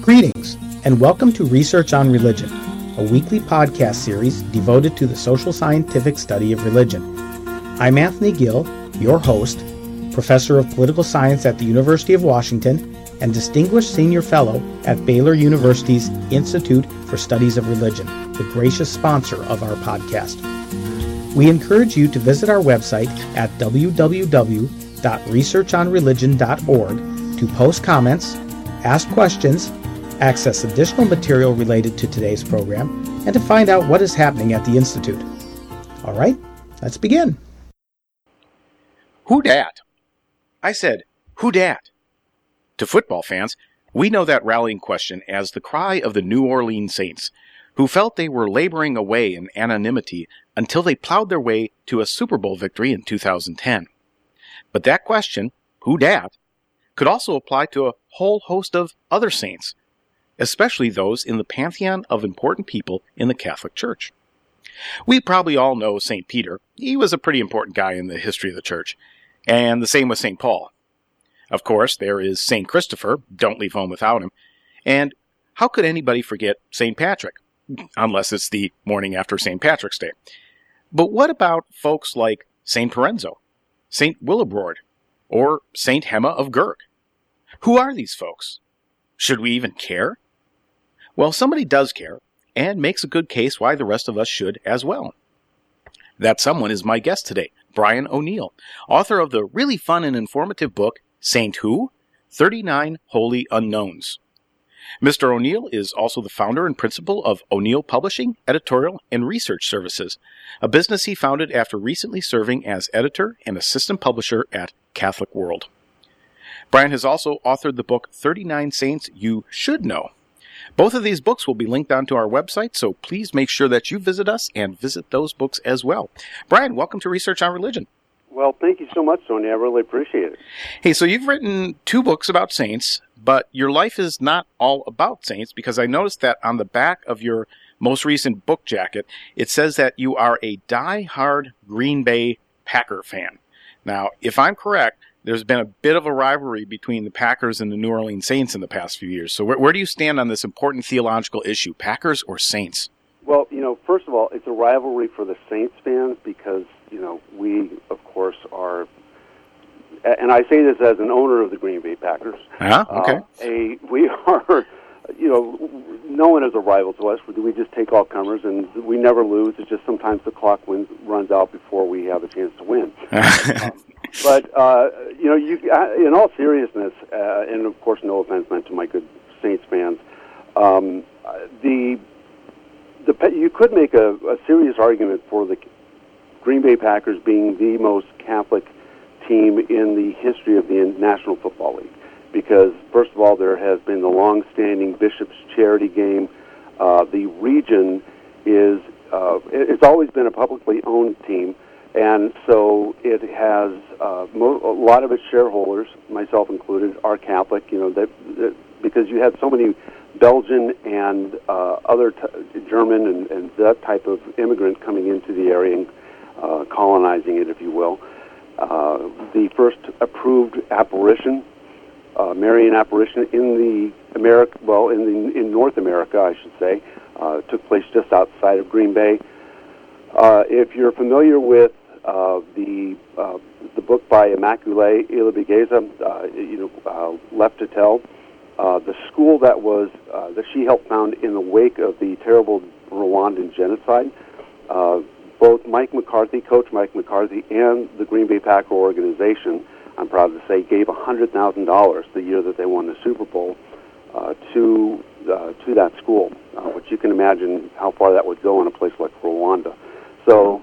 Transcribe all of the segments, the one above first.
Greetings, and welcome to Research on Religion, a weekly podcast series devoted to the social scientific study of religion. I'm Anthony Gill, your host, Professor of Political Science at the University of Washington, and Distinguished Senior Fellow at Baylor University's Institute for Studies of Religion, the gracious sponsor of our podcast. We encourage you to visit our website at www.researchonreligion.org to post comments, ask questions, access additional material related to today's program, and to find out what is happening at the Institute. All right, let's begin. Who dat? I said, who dat? To football fans, we know that rallying question as the cry of the New Orleans Saints, who felt they were laboring away in anonymity until they plowed their way to a Super Bowl victory in 2010. But that question, who dat, could also apply to a whole host of other saints, especially those in the pantheon of important people in the Catholic Church. We probably all know St. Peter. He was a pretty important guy in the history of the Church, and the same with St. Paul. Of course, there is St. Christopher, don't leave home without him, and how could anybody forget St. Patrick, unless it's the morning after St. Patrick's Day. But what about folks like St. Parenzo, St. Willibrord, or St. Hema of Gurk? Who are these folks? Should we even care? Well, somebody does care, and makes a good case why the rest of us should as well. That someone is my guest today, Brian O'Neill, author of the really fun and informative book, Saint Who? 39 Holy Unknowns. Mr. O'Neill is also the founder and principal of O'Neill Publishing, Editorial, and Research Services, a business he founded after recently serving as editor and assistant publisher at Catholic World. Brian has also authored the book 39 Saints You Should Know. Both of these books will be linked onto our website, so please make sure that you visit us and visit those books as well. Brian, welcome to Research on Religion. Well, thank you so much, Tony. I really appreciate it. Hey, so you've written 2 books about saints, but your life is not all about saints, because I noticed that on the back of your most recent book jacket, it says that you are a die-hard Green Bay Packer fan. Now, if I'm correct, there's been a bit of a rivalry between the Packers and the New Orleans Saints in the past few years. So where do you stand on this important theological issue, Packers or Saints? Well, first of all, it's a rivalry for the Saints fans because, we, of course, are, and I say this as an owner of the Green Bay Packers. Okay. We are, known as a rival to us. We just take all comers, and we never lose. It's just sometimes the clock runs out before we have a chance to win. But, in all seriousness, and of course no offense meant to my good Saints fans, you could make a serious argument for the Green Bay Packers being the most Catholic team in the history of the National Football League. Because, first of all, there has been the long-standing Bishop's Charity game. The region it's always been a publicly owned team. And so it has a lot of its shareholders, myself included, are Catholic. Because you had so many Belgian and other German and that type of immigrant coming into the area and colonizing it, if you will. The first approved apparition, Marian apparition in North America, I should say, took place just outside of Green Bay. If you're familiar with the book by Immaculée Ilibagiza, Left to Tell, the school that she helped found in the wake of the terrible Rwandan genocide, both Coach Mike McCarthy, and the Green Bay Packer organization, I'm proud to say, gave $100,000 the year that they won the Super Bowl to that school, which you can imagine how far that would go in a place like Rwanda. So,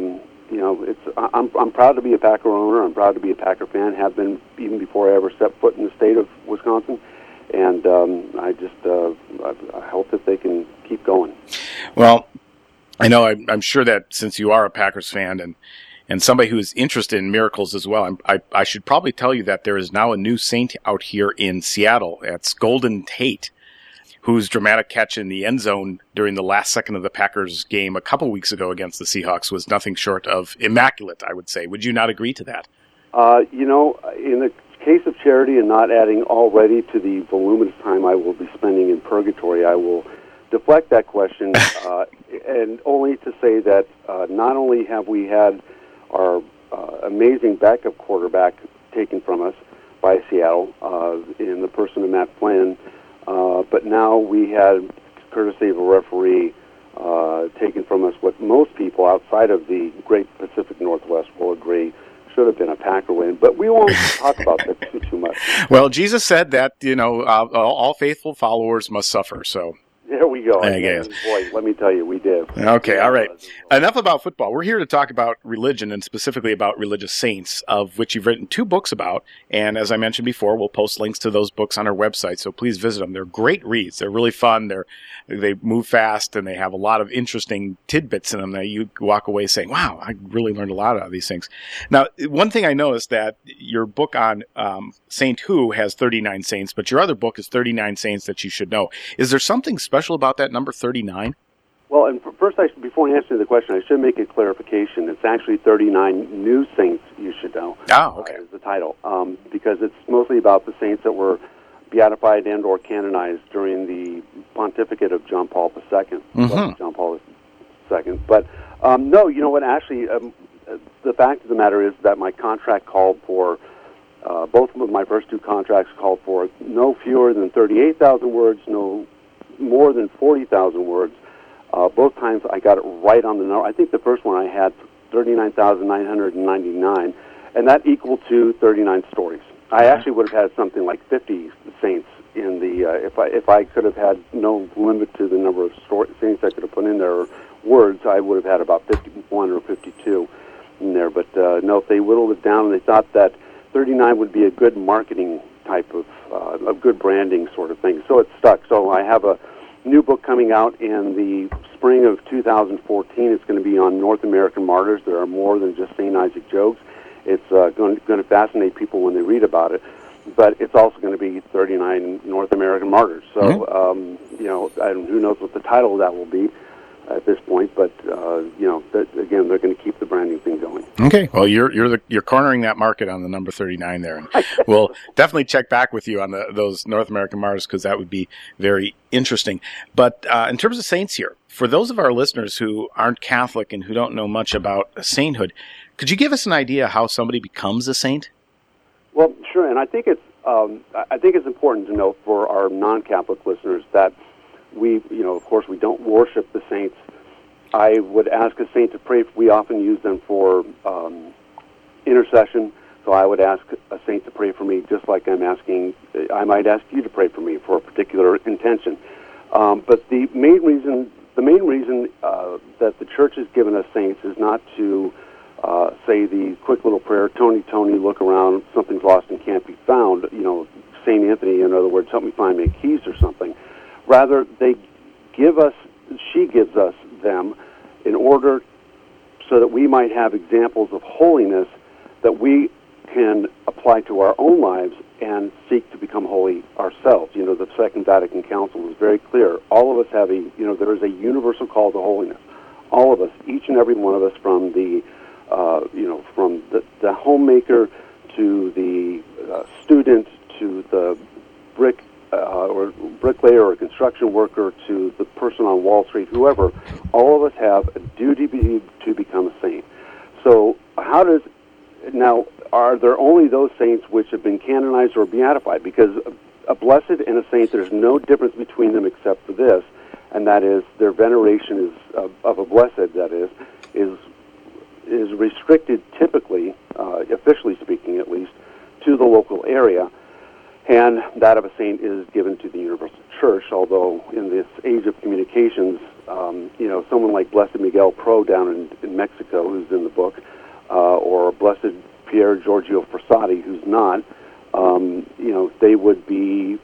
I'm proud to be a Packer owner. I'm proud to be a Packer fan. Have been even before I ever set foot in the state of Wisconsin. And I hope that they can keep going. Well, I know I'm sure that since you are a Packers fan and somebody who is interested in miracles as well, I should probably tell you that there is now a new saint out here in Seattle. It's Golden Tate, whose dramatic catch in the end zone during the last second of the Packers game a couple weeks ago against the Seahawks was nothing short of immaculate, I would say. Would you not agree to that? In the case of charity and not adding already to the voluminous time I will be spending in purgatory, I will deflect that question, and only to say that not only have we had our amazing backup quarterback taken from us by Seattle in the person of Matt Flynn, but now we had, courtesy of a referee, taken from us what most people outside of the great Pacific Northwest will agree should have been a Packer win. But we won't talk about that too much. Well, Jesus said that, all faithful followers must suffer, so... There we go. Yes. Boy, let me tell you, we did. Okay, all right. Enough about football. We're here to talk about religion, and specifically about religious saints, of which you've written 2 books about. And as I mentioned before, we'll post links to those books on our website, so please visit them. They're great reads. They're really fun. They move fast, and they have a lot of interesting tidbits in them that you walk away saying, wow, I really learned a lot out of these things. Now, one thing I noticed that your book on Saint Who has 39 saints, but your other book is 39 saints that you should know. Is there something special about that number 39? Well, and first, before answering the question, I should make a clarification. It's actually 39 new saints you should know. Oh, okay. Is the title, because it's mostly about the saints that were beatified and or canonized during the pontificate of John Paul II. Mm-hmm. John Paul II. But no, you know what? Actually, the fact of the matter is that my contract called for, both of my first 2 contracts called for no fewer than 38,000 words, no more than 40,000 words. Both times I got it right on the number. I think the first one I had 39,999, and that equaled to 39 stories. I actually would have had something like 50 saints in the, if I could have had no limit to the number of saints I could have put in there, or words, I would have had about 51 or 52 in there. But no, if they whittled it down, and they thought that 39 would be a good marketing type of good branding sort of thing. So it stuck. So I have a new book coming out in the spring of 2014. It's going to be on North American martyrs. There are more than just St. Isaac Jogues. It's going to fascinate people when they read about it. But it's also going to be 39 North American martyrs. So, who knows what the title of that will be at this point, but again, they're going to keep the branding thing going. Okay, well, you're cornering that market on the number 39 there, and we'll definitely check back with you on those North American martyrs, because that would be very interesting. But in terms of saints here, for those of our listeners who aren't Catholic and who don't know much about sainthood, could you give us an idea how somebody becomes a saint? Well, sure, and I think it's important to note for our non-Catholic listeners that we, of course, we don't worship the saints. I would ask a saint to pray. We often use them for intercession. So I would ask a saint to pray for me, just like I might ask you to pray for me for a particular intention. But the main reason that the Church has given us saints is not to say the quick little prayer, Tony, look around, something's lost and can't be found. St. Anthony, in other words, help me find my keys or something. Rather, she gives us them in order so that we might have examples of holiness that we can apply to our own lives and seek to become holy ourselves. The Second Vatican Council was very clear. All of us have there is a universal call to holiness. All of us, each and every one of us, from the homemaker to the student to the bricklayer or construction worker to the person on Wall Street, whoever, all of us have a duty to become a saint. So are there only those saints which have been canonized or beatified? Because a blessed and a saint, there's no difference between them except for this, and that is their veneration of a blessed, that is restricted typically, officially speaking at least, to the local area. And that of a saint is given to the universal church, although in this age of communications, someone like Blessed Miguel Pro down in Mexico, who's in the book, or Blessed Pier Giorgio Frassati, who's not, they would be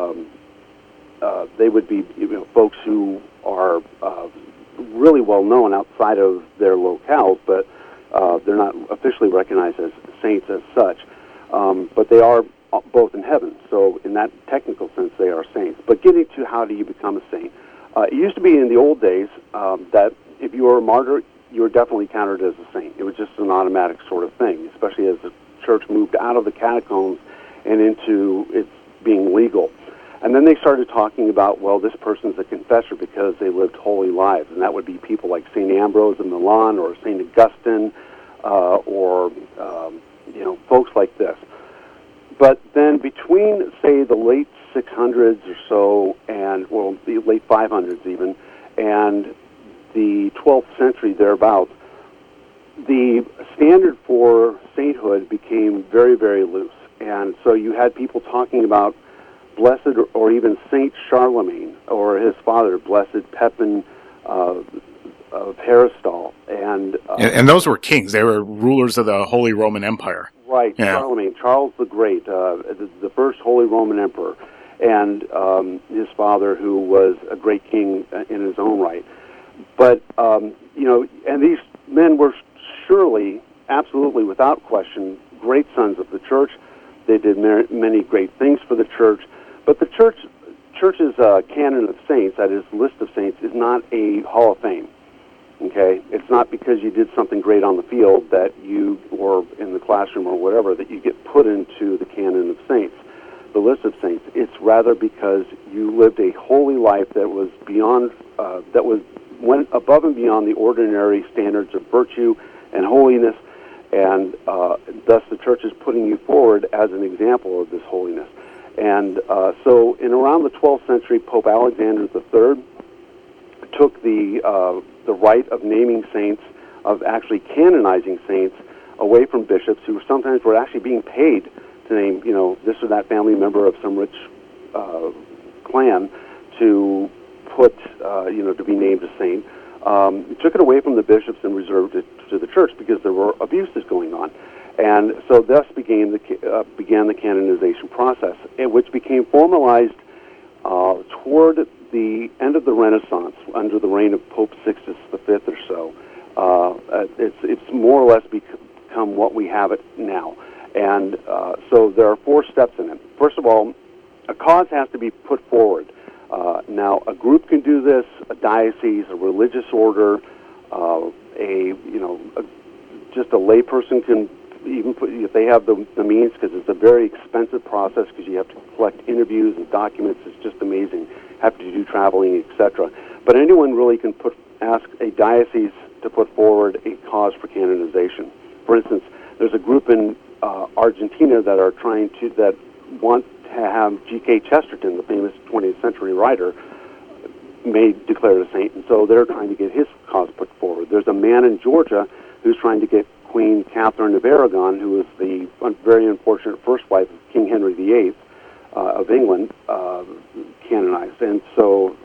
folks who are really well known outside of their locales, but they're not officially recognized as saints as such. But they are both in heaven, so in that technical sense they are saints. But getting to how do you become a saint, it used to be in the old days that if you were a martyr, you were definitely counted as a saint. It was just an automatic sort of thing, especially as the church moved out of the catacombs and into it being legal. And then they started talking about, well, this person's a confessor because they lived holy lives, and that would be people like St. Ambrose of Milan or St. Augustine or folks like this. But then between, say, the late 600s or so, and, well, the late 500s even, and the 12th century thereabouts, the standard for sainthood became very, very loose. And so you had people talking about Blessed or even Saint Charlemagne or his father, Blessed Pepin of Heristal. And those were kings. They were rulers of the Holy Roman Empire. Right, yeah. Charlemagne, Charles the Great, the first Holy Roman Emperor, and his father, who was a great king in his own right. But, and these men were surely, absolutely, without question, great sons of the church. They did many great things for the church. But the church's canon of saints, that is, list of saints, is not a hall of fame. Okay, it's not because you did something great on the field that you, or in the classroom or whatever, that you get put into the canon of saints, the list of saints. It's rather because you lived a holy life that was beyond, went above and beyond the ordinary standards of virtue and holiness, and thus the church is putting you forward as an example of this holiness. And so, in around the 12th century, Pope Alexander III took the right of naming saints, of actually canonizing saints, away from bishops who sometimes were actually being paid to name, this or that family member of some rich clan to put, to be named a saint. He took it away from the bishops and reserved it to the church because there were abuses going on. And so thus began the canonization process, which became formalized toward the end of the Renaissance, under the reign of Pope Sixtus V or so. It's more or less become what we have it now. And so there are 4 steps in it. First of all, a cause has to be put forward. Now, a group can do this, a diocese, a religious order, just a layperson can even put, if they have the means, because it's a very expensive process, because you have to collect interviews and documents. It's just amazing. Have to do traveling, etc. But anyone really can ask a diocese to put forward a cause for canonization. For instance, there's a group in Argentina that want to have G.K. Chesterton, the famous 20th century writer, made declared a saint, and so they're trying to get his cause put forward. There's a man in Georgia who's trying to get Queen Catherine of Aragon, who was the very unfortunate first wife of King Henry VIII of England, canonized. And so,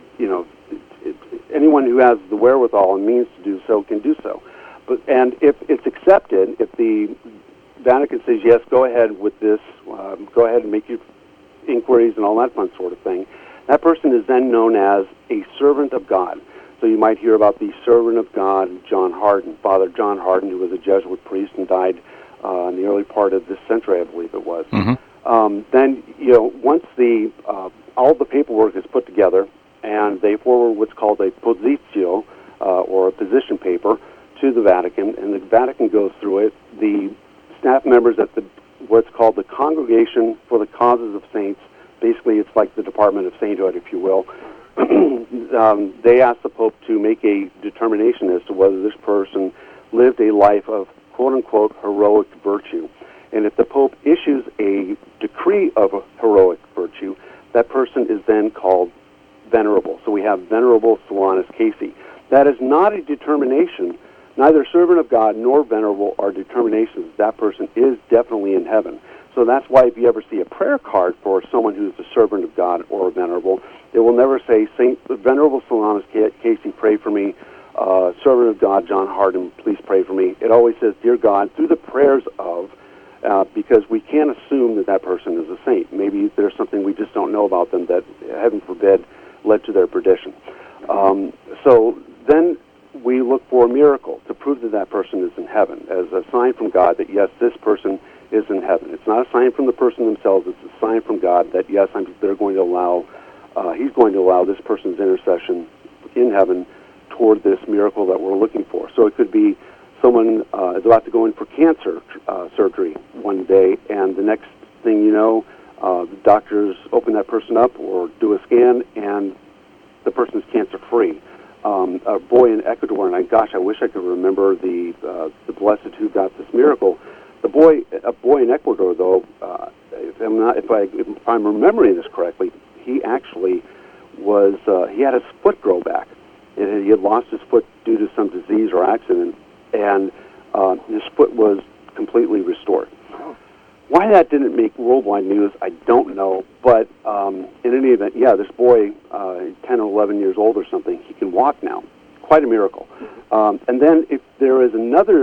anyone who has the wherewithal and means to do so can do so. And if it's accepted, if the Vatican says, yes, go ahead with this, go ahead and make your inquiries and all that fun sort of thing, that person is then known as a servant of God. So you might hear about the servant of God, John Hardon, Father John Hardon, who was a Jesuit priest and died in the early part of this century, I believe it was. Mm-hmm. Then, once all the paperwork is put together, and they forward what's called a positio, or a position paper, to the Vatican, and the Vatican goes through it. The staff members at what's called the Congregation for the Causes of Saints, basically it's like the Department of Sainthood, if you will, they asked the Pope to make a determination as to whether this person lived a life of quote-unquote heroic virtue. And if the Pope issues a decree of a heroic virtue, that person is then called venerable. So we have Venerable Solanus Casey. That is not a determination. Neither servant of God nor venerable are determinations. That person is definitely in heaven. So that's why if you ever see a prayer card for someone who's a servant of God or a venerable, it will never say, Venerable Solanus Casey, pray for me. Servant of God, John Hardon, please pray for me. It always says, Dear God, through the prayers of, because we can't assume that that person is a saint. Maybe there's something we just don't know about them that, heaven forbid, led to their perdition. So then we look for a miracle to prove that that person is in heaven, as a sign from God that, yes, this person is in heaven. It's not a sign from the person themselves. It's a sign from God that, yes, they're going to allow, he's going to allow this person's intercession in heaven toward this miracle that we're looking for. So it could be someone is about to go in for cancer surgery one day, and the next thing you know, the doctors open that person up or do a scan, and the person's cancer-free. A boy in Ecuador, and I wish I could remember the blessed who got this miracle. A boy in Ecuador, though, if I'm remembering this correctly, he actually was he had his foot grow back. He had lost his foot due to some disease or accident, and his foot was completely restored. Why that didn't make worldwide news, I don't know. But in any event, yeah, this boy, 10 or 11 years old or something, he can walk now. Quite a miracle. And then if there is another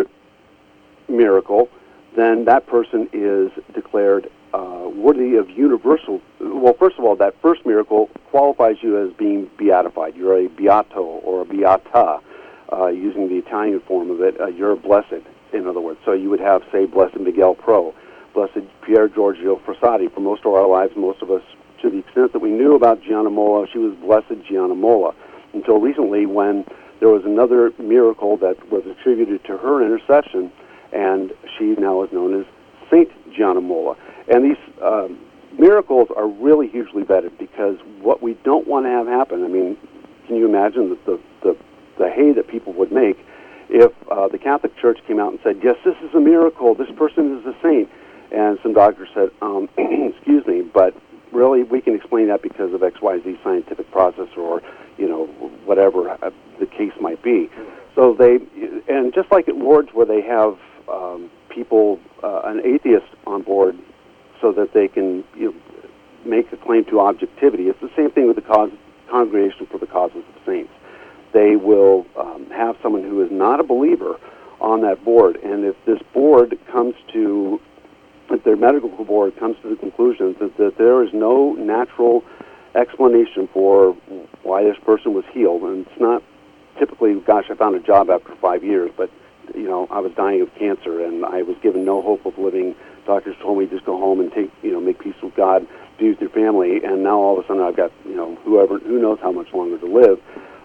miracle, then that person is declared worthy of universal. Well, first of all, that first miracle qualifies you as being beatified. You're a beato or a beata, using the Italian form of it. You're blessed, in other words. So you would have, say, Blessed Miguel Pro, Blessed Pier Giorgio Frassati. For most of our lives, most of us, to the extent that we knew about Gianna Molla, she was Blessed Gianna Molla, until recently when there was another miracle that was attributed to her intercession, and she now is known as Saint Gianna Molla. And these miracles are really hugely vetted, because what we don't want to have happen, I mean, can you imagine the hay that people would make if the Catholic Church came out and said, yes, this is a miracle, this person is a saint, and some doctor said, excuse me, but really we can explain that because of XYZ scientific process, or, you know, whatever the case might be. So and just like at Lourdes, where they have people, an atheist on board, so that they can make a claim to objectivity. It's the same thing with the Congregation for the Causes of Saints. They will have someone who is not a believer on that board, and if this board comes to, if their medical board comes to the conclusion that there is no natural explanation for why this person was healed, and it's not typically, gosh, I found a job after 5 years, but I was dying of cancer, and I was given no hope of living. Doctors told me just go home and make peace with God, be with your family, and now all of a sudden I've got, who knows how much longer to live.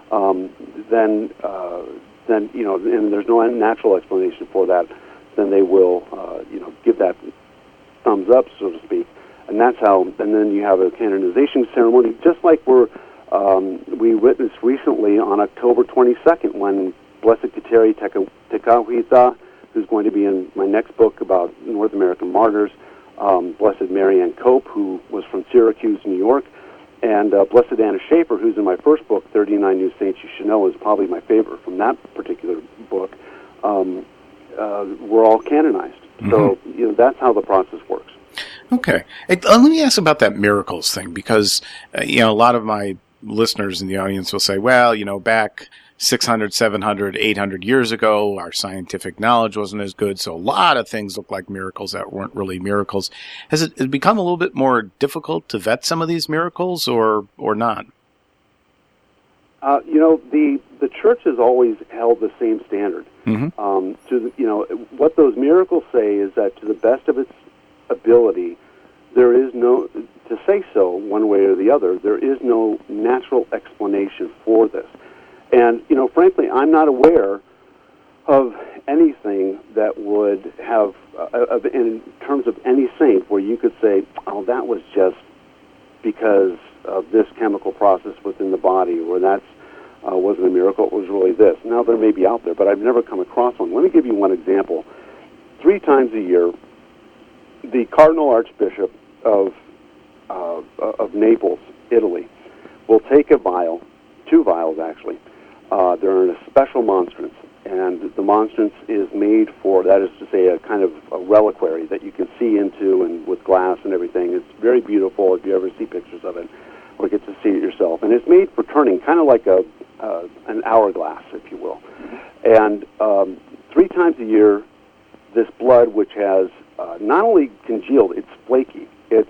Then and there's no natural explanation for that. Then they will, give that thumbs up, so to speak, and that's how. And then you have a canonization ceremony, just like we witnessed recently on October 22nd, when Blessed Kateri Tekakwitha, who's going to be in my next book about North American martyrs, Blessed Marianne Cope, who was from Syracuse, New York, and Blessed Anna Schaefer, who's in my first book, 39 New Saints You Should Know, is probably my favorite from that particular book, were all canonized. Mm-hmm. So that's how the process works. Okay. Let me ask about that miracles thing, because a lot of my listeners in the audience will say, well, back 600, 700, 800 years ago, our scientific knowledge wasn't as good, so a lot of things look like miracles that weren't really miracles. Has it become a little bit more difficult to vet some of these miracles, or not? The church has always held the same standard. Mm-hmm. What those miracles say is that to the best of its ability, there is no, to say so one way or the other, there is no natural explanation for this. And, frankly, I'm not aware of anything that would have, in terms of any saint, where you could say, oh, that was just because of this chemical process within the body, or that's wasn't a miracle, it was really this. Now, there may be out there, but I've never come across one. Let me give you one example. 3 times a year, the Cardinal Archbishop of Naples, Italy, will take a vial, 2 vials actually. They're in a special monstrance, and the monstrance is made for, that is to say, a kind of a reliquary that you can see into, and with glass and everything. It's very beautiful if you ever see pictures of it or get to see it yourself. And it's made for turning, kind of like an hourglass, if you will. And 3 times a year, this blood, which has not only congealed, it's flaky. It's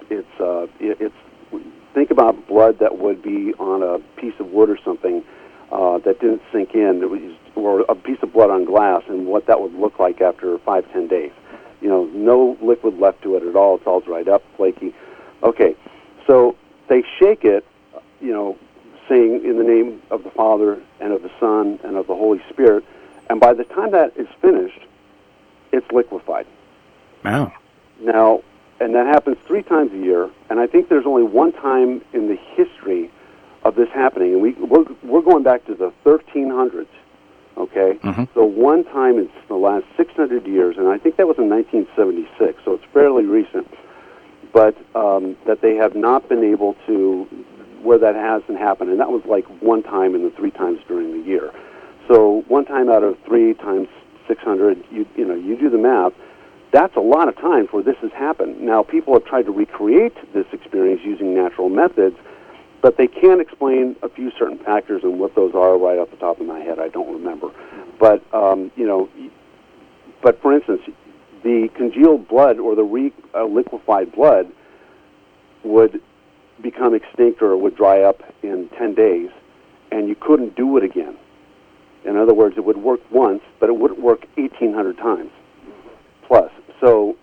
think about blood that would be on a piece of wood or something that didn't sink in, or a piece of blood on glass, and what that would look like after 5-10 days. No liquid left to it at all. It's all dried up, flaky. Okay, so they shake it, saying in the name of the Father and of the Son and of the Holy Spirit, and by the time that is finished, it's liquefied. Wow. Now, and that happens 3 times a year. And I think there's only one time in the history of this happening, and we're going back to the 1300s. Okay, so one time in the last 600 years, and I think that was in 1976, so it's fairly recent. But that they have not been able to, where that hasn't happened, and that was like one time in the 3 times during the year. So one time out of 3 times 600, you do the math. That's a lot of time for this has happened. Now, people have tried to recreate this experience using natural methods, but they can't explain a few certain factors, and what those are right off the top of my head, I don't remember. But, but for instance, the congealed blood or the liquefied blood would become extinct or would dry up in 10 days, and you couldn't do it again. In other words, it would work once, but it wouldn't work 1,800 times plus. So,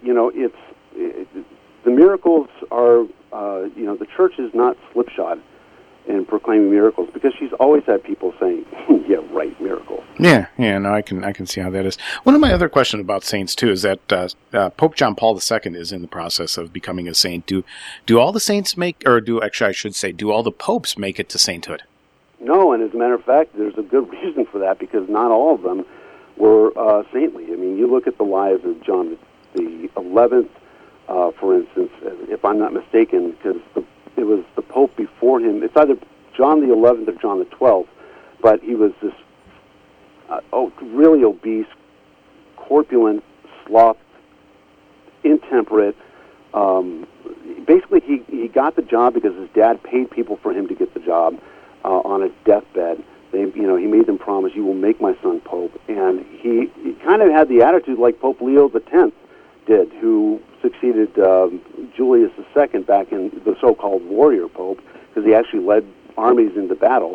the miracles are, the church is not slipshod in proclaiming miracles, because she's always had people saying, yeah, right, miracles. Yeah, no, I can see how that is. One of my other questions about saints, too, is that Pope John Paul II is in the process of becoming a saint. Do all the saints do all the popes make it to sainthood? No, and as a matter of fact, there's a good reason for that, because not all of them were saintly. I mean, you look at the lives of John the 11th, for instance, if I'm not mistaken, because it was the Pope before him. It's either John the 11th or John the 12th, but he was this really obese, corpulent, sloth, intemperate. Basically, he got the job because his dad paid people for him to get the job on a deathbed. He made them promise, "You will make my son Pope," and he kind of had the attitude like Pope Leo X did, who succeeded Julius II back in the so-called warrior pope, because he actually led armies into battle.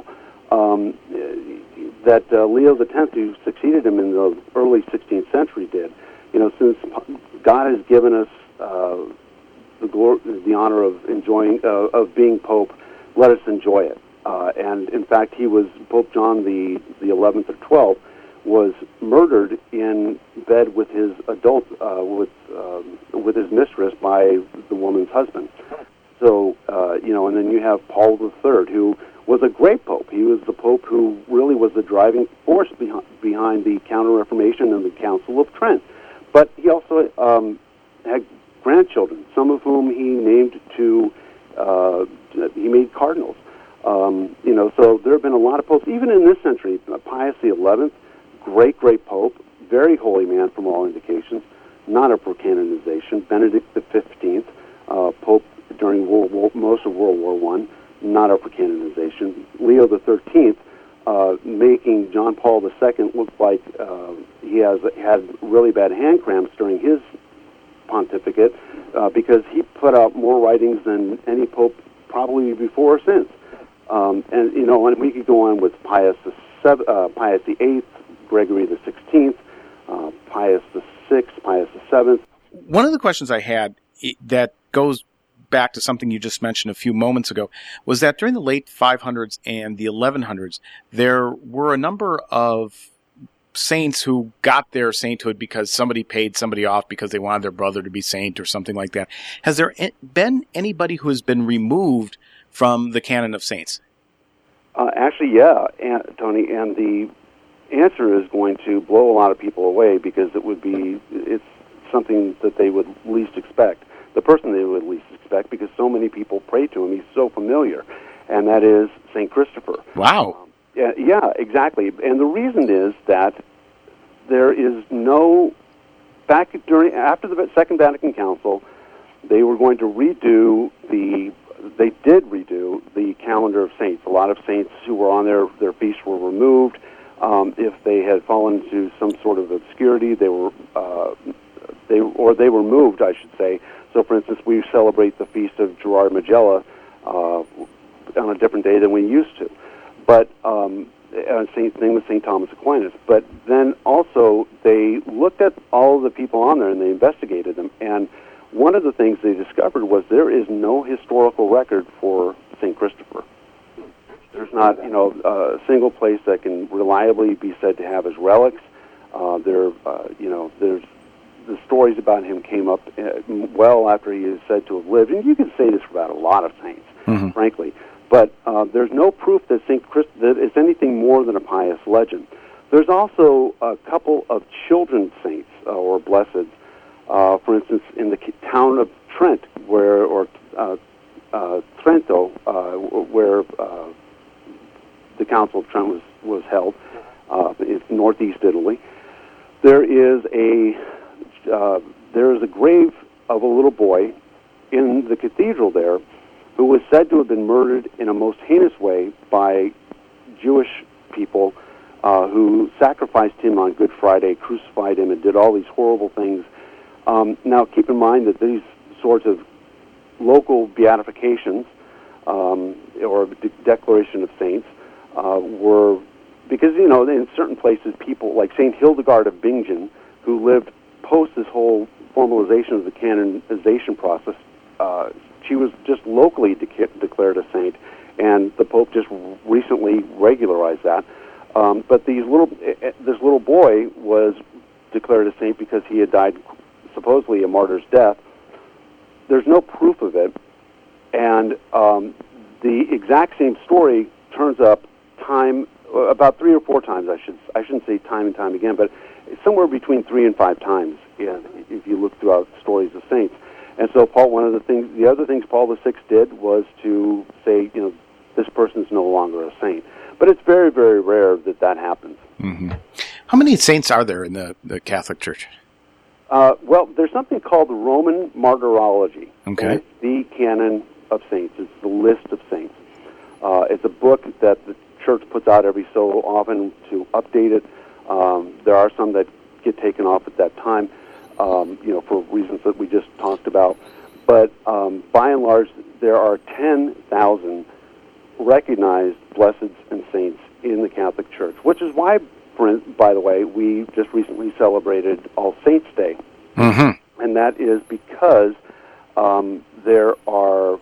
That Leo X, who succeeded him in the early 16th century, did. Since God has given us the honor of being pope, let us enjoy it. And in fact, Pope John the 11th or 12th was murdered in bed with his with his mistress by the woman's husband. So and then you have Paul III, who was a great pope. He was the pope who really was the driving force behind the Counter-Reformation and the Council of Trent. But he also had grandchildren, some of whom he named he made cardinals. So there have been a lot of popes, even in this century. Pius XI, great pope, very holy man from all indications, not up for canonization. Benedict XV, pope during most of World War I, not up for canonization. Leo XIII, making John Paul II look like he had really bad hand cramps during his pontificate, because he put out more writings than any pope probably before or since. And we could go on with Pius VIII, Gregory XVI, Pius VI, Pius VII. One of the questions I had that goes back to something you just mentioned a few moments ago was that during the late 500s and the 1100s, there were a number of saints who got their sainthood because somebody paid somebody off because they wanted their brother to be saint or something like that. Has there been anybody who has been removed from the canon of saints? Actually, yeah, Tony, and the answer is going to blow a lot of people away, because it's something that they would least expect. The person they would least expect, because so many people pray to him. He's so familiar, and that is St. Christopher. Wow. Yeah, exactly. And the reason is that there is after the Second Vatican Council, they were going to they did redo the calendar of saints. A lot of saints who were on their feasts were removed. If they had fallen into some sort of obscurity, they were moved, I should say. So, for instance, we celebrate the feast of Gerard Majella on a different day than we used to. But same thing with St. Thomas Aquinas. But then also they looked at all of the people on there and they investigated them. And one of the things they discovered was there is no historical record for St. Christopher. There's not, a single place that can reliably be said to have his relics. There's the stories about him came up well after he is said to have lived. And you can say this about a lot of saints, frankly. But there's no proof that that it's anything more than a pious legend. There's also a couple of children's saints or blesseds. For instance, in the town of Trent, Trento, where the Council of Trent was held, in northeast Italy. There is a grave of a little boy in the cathedral there, who was said to have been murdered in a most heinous way by Jewish people who sacrificed him on Good Friday, crucified him, and did all these horrible things. Now, keep in mind that these sorts of local beatifications or declaration of saints were, because, in certain places, people like St. Hildegard of Bingen, who lived post this whole formalization of the canonization process, she was just locally declared a saint, and the Pope just recently regularized that. But this little boy was declared a saint because he had died supposedly a martyr's death. There's no proof of it, and the exact same story turns up about 3 or 4 times. I shouldn't say time and time again, but somewhere between 3 and 5 times if you look throughout stories of saints. And so the other things Paul VI did was to say, this person's no longer a saint. But it's very, very rare that happens. Mm-hmm. How many saints are there in the Catholic Church? Well, there's something called the Roman Martyrology. Okay. It's the canon of saints. It's the list of saints. It's a book that the Church puts out every so often to update it. There are some that get taken off at that time, for reasons that we just talked about. But by and large, there are 10,000 recognized blesseds and saints in the Catholic Church, which is why, by the way, we just recently celebrated All Saints' Day. Mm-hmm. And that is because there are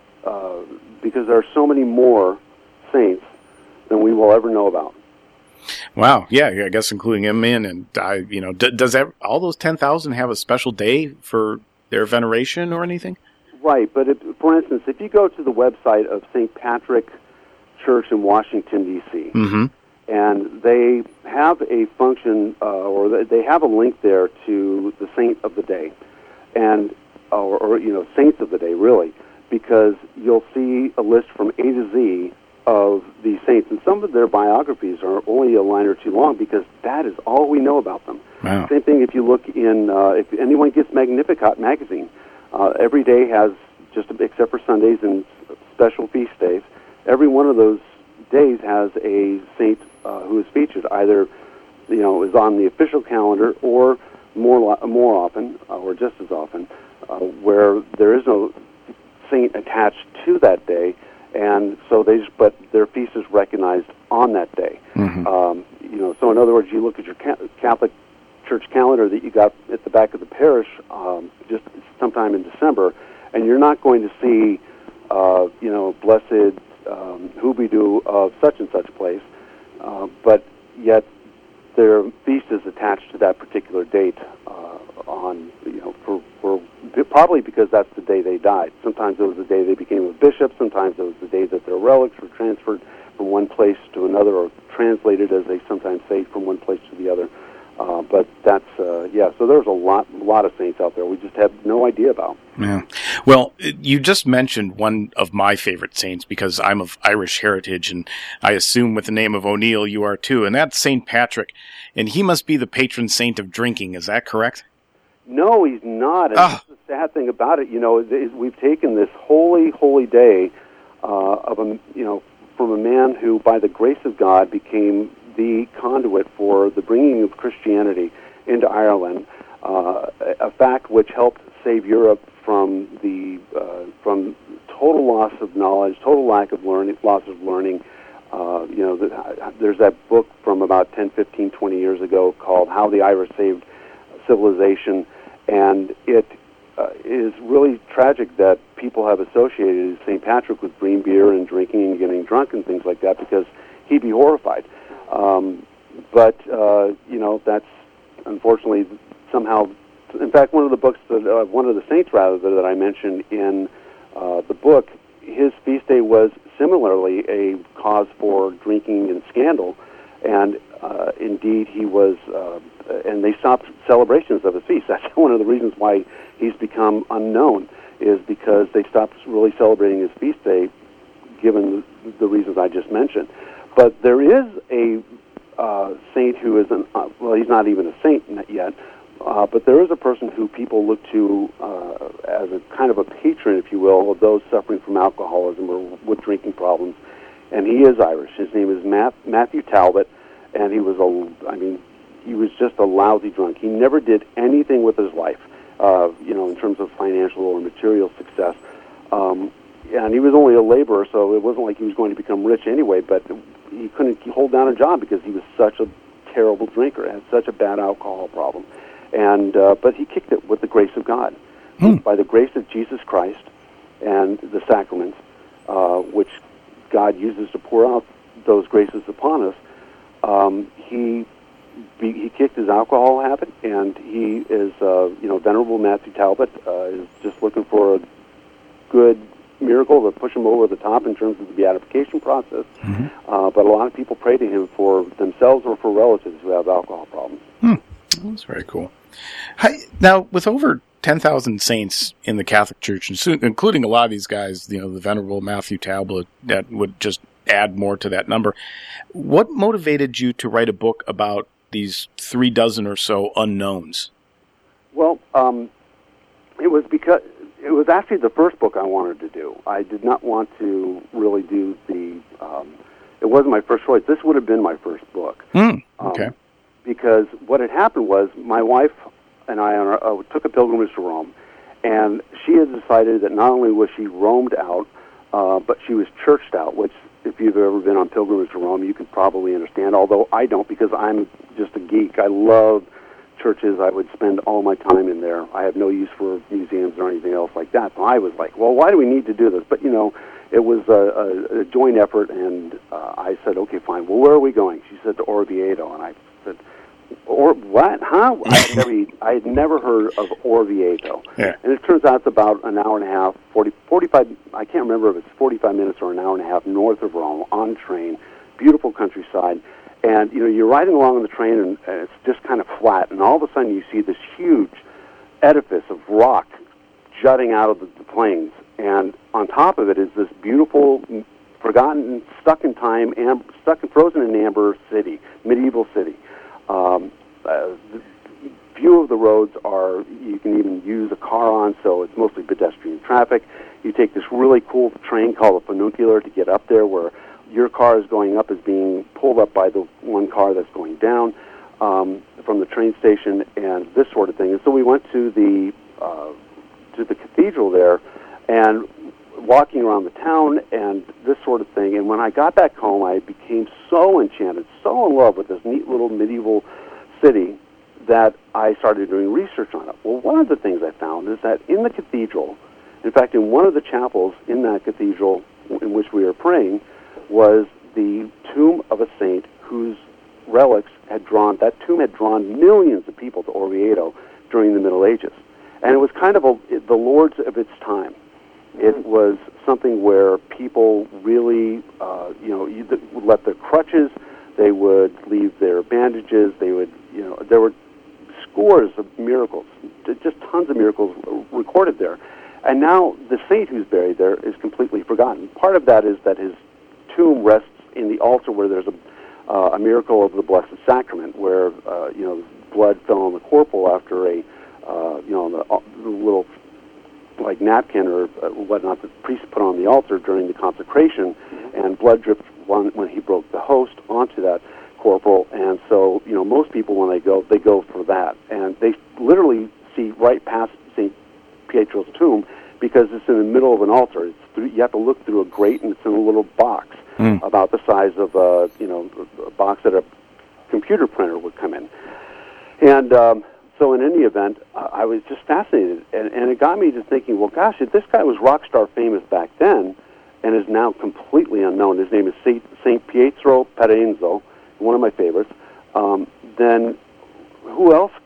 so many more saints than we will ever know about. Wow, yeah, I guess including him and does all those 10,000 have a special day for their veneration or anything? Right, but for instance, if you go to the website of St. Patrick Church in Washington, D.C., mm-hmm. and they have a function, or they have a link there to the Saint of the Day, and or Saints of the Day, really, because you'll see a list from A to Z of these saints, and some of their biographies are only a line or two long because that is all we know about them. Wow. Same thing if you look in, if anyone gets Magnificat magazine, every day has, just except for Sundays and special feast days, every one of those days has a saint who is featured, either is on the official calendar or more often, or just as often, where there is no saint attached to that day. And so but their feast is recognized on that day. Mm-hmm. So in other words, you look at your Catholic Church calendar that you got at the back of the parish just sometime in December, and you're not going to see, blessed Hubidu of such and such place, but yet their feast is attached to that particular date for probably because that's the day they died. Sometimes it was the day they became a bishop. Sometimes it was the day that their relics were transferred from one place to another, or translated, as they sometimes say, from one place to the other. But that's so there's a lot of saints out there we just have no idea about. Yeah. Well, you just mentioned one of my favorite saints because I'm of Irish heritage, and I assume with the name of O'Neill you are too, and that's St. Patrick, and he must be the patron saint of drinking. Is that correct? No, he's not. And that's the sad thing about it. Is we've taken this holy day from a man who, by the grace of God, became the conduit for the bringing of Christianity into Ireland, a fact which helped save Europe from total loss of knowledge, total loss of learning. There's that book from about 10, 15, 20 years ago called How the Irish Saved Civilization, and it is really tragic that people have associated St. Patrick with green beer and drinking and getting drunk and things like that, because he'd be horrified. But that's unfortunately somehow In fact, one of the books, one of the saints rather that I mentioned in the book, his feast day was similarly a cause for drinking and scandal, and indeed he was, and they stopped celebrations of his feast. That's one of the reasons why he's become unknown, is because they stopped really celebrating his feast day, given the reasons I just mentioned. But there is a saint who is well, he's not even a saint yet, but there is a person who people look to as a kind of a patron, if you will, of those suffering from alcoholism or with drinking problems, and he is Irish. His name is Matthew Talbot, and he was he was just a lousy drunk. He never did anything with his life, in terms of financial or material success. And he was only a laborer, so it wasn't like he was going to become rich anyway, but he couldn't hold down a job because he was such a terrible drinker, had such a bad alcohol problem. And but he kicked it with the grace of God. By the grace of Jesus Christ and the sacraments, which God uses to pour out those graces upon us, he kicked his alcohol habit, and he is, Venerable Matthew Talbot is just looking for a good miracle to push him over the top in terms of the beatification process. But a lot of people pray to him for themselves or for relatives who have alcohol problems. That's very cool. Now, with over 10,000 saints in the Catholic Church, including a lot of these guys, the Venerable Matthew Talbot, that would just add more to that number. What motivated you to write a book about these 36 or so unknowns? Well, it was because it was actually the first book I wanted to do. I did not want to really do it wasn't my first choice. This would have been my first book. Okay. Because what had happened was my wife and I took a pilgrimage to Rome, and she had decided that not only was she roamed out, but she was churched out, which, if you've ever been on pilgrimage to Rome, you could probably understand, although I don't, because I'm just a geek. I love churches. I would spend all my time in there. I have no use for museums or anything else like that. So I was like, well, why do we need to do this? But, it was a joint effort, and I said, okay, fine. Well, where are we going? She said to Orvieto, and I said, or what? Huh? I had never heard of Orvieto. Yeah. And it turns out it's about an hour and a half, 45, I can't remember if it's 45 minutes or an hour and a half north of Rome on train, beautiful countryside. And, you're riding along on the train, and it's just kind of flat, and all of a sudden you see this huge edifice of rock jutting out of the plains. And on top of it is this beautiful, forgotten, stuck in time, frozen in amber city, medieval city. The few of the roads you can even use a car on, so it's mostly pedestrian traffic. You take this really cool train called a funicular to get up there, where your car is going up is being pulled up by the one car that's going down from the train station, and this sort of thing. And so we went to the cathedral there, and walking around the town and this sort of thing. And when I got back home, I became so enchanted, so in love with this neat little medieval city that I started doing research on it. Well, one of the things I found is that in the cathedral, in fact, in one of the chapels in that cathedral in which we were praying, was the tomb of a saint whose relics that tomb had drawn millions of people to Orvieto during the Middle Ages. And it was kind of the lords of its time. It was something where people really, would let their crutches, they would leave their bandages, they would, there were scores of miracles, just tons of miracles recorded there. And now the saint who's buried there is completely forgotten. Part of that is that his tomb rests in the altar where there's a miracle of the Blessed Sacrament, where, blood fell on the corporal after the little like napkin or whatnot the priest put on the altar during the consecration, and blood dripped when he broke the host onto that corporal. And so, most people when they go for that, and they literally see right past St. Pietro's tomb because it's in the middle of an altar. You have to look through a grate, and it's in a little box about the size of a box that a computer printer would come in. And so in any event, I was just fascinated, and it got me to thinking, well, gosh, if this guy was rock star famous back then and is now completely unknown, his name is St. Pietro Parenzo, one of my favorites, then who else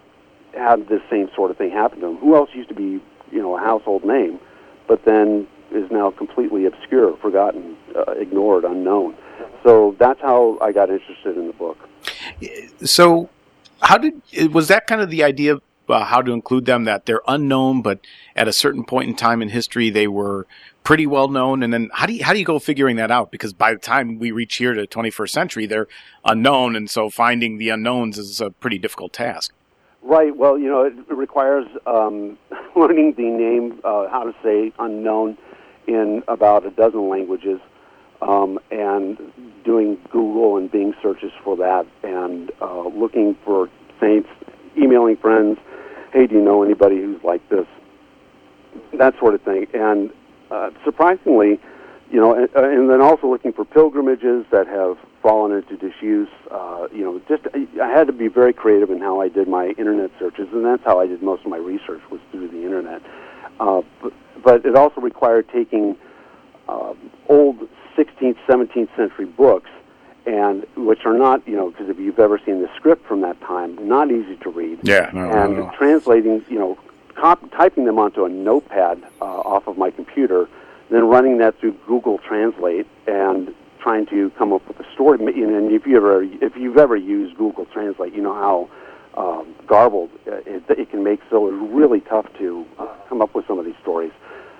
had this same sort of thing happen to him. Who else used to be, a household name, but then is now completely obscure, forgotten, ignored, unknown. So that's how I got interested in the book. So was that kind of the idea of how to include them, that they're unknown, but at a certain point in time in history they were pretty well known? And then how do you go figuring that out? Because by the time we reach here to the 21st century, they're unknown, and so finding the unknowns is a pretty difficult task. Right. Well, it requires learning the name, how to say unknown, in about a dozen languages, and doing Google and Bing searches for that, and looking for saints, emailing friends, hey, do you know anybody who's like this? That sort of thing. And surprisingly, and then also looking for pilgrimages that have fallen into disuse. I had to be very creative in how I did my internet searches, and that's how I did most of my research, was through the internet. But it also required taking old 16th, 17th century books, and which are not, because if you've ever seen the script from that time, not easy to read. Yeah, no. Translating, typing them onto a notepad off of my computer, then running that through Google Translate and trying to come up with a story. And if you've ever used Google Translate, you know how garbled it can make. So it's really tough to come up with some of these stories.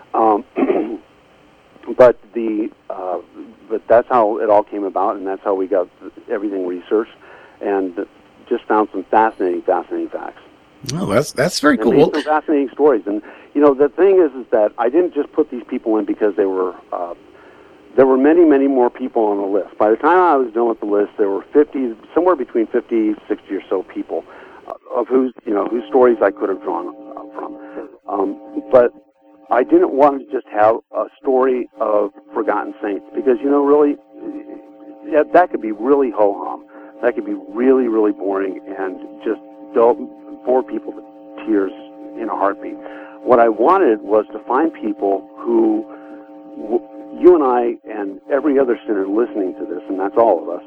But that's how it all came about, and that's how we got everything researched, and just found some fascinating facts. Oh, that's very cool. And some fascinating stories. And the thing is that I didn't just put these people in because they were. There were many, many more people on the list. By the time I was done with the list, there were somewhere between 50, 60 or so people, of whose stories I could have drawn from. But I didn't want to just have a story of forgotten saints, because really, that could be really ho-hum. That could be really, really boring and just bore people to tears in a heartbeat. What I wanted was to find people who, you and I and every other sinner listening to this, and that's all of us,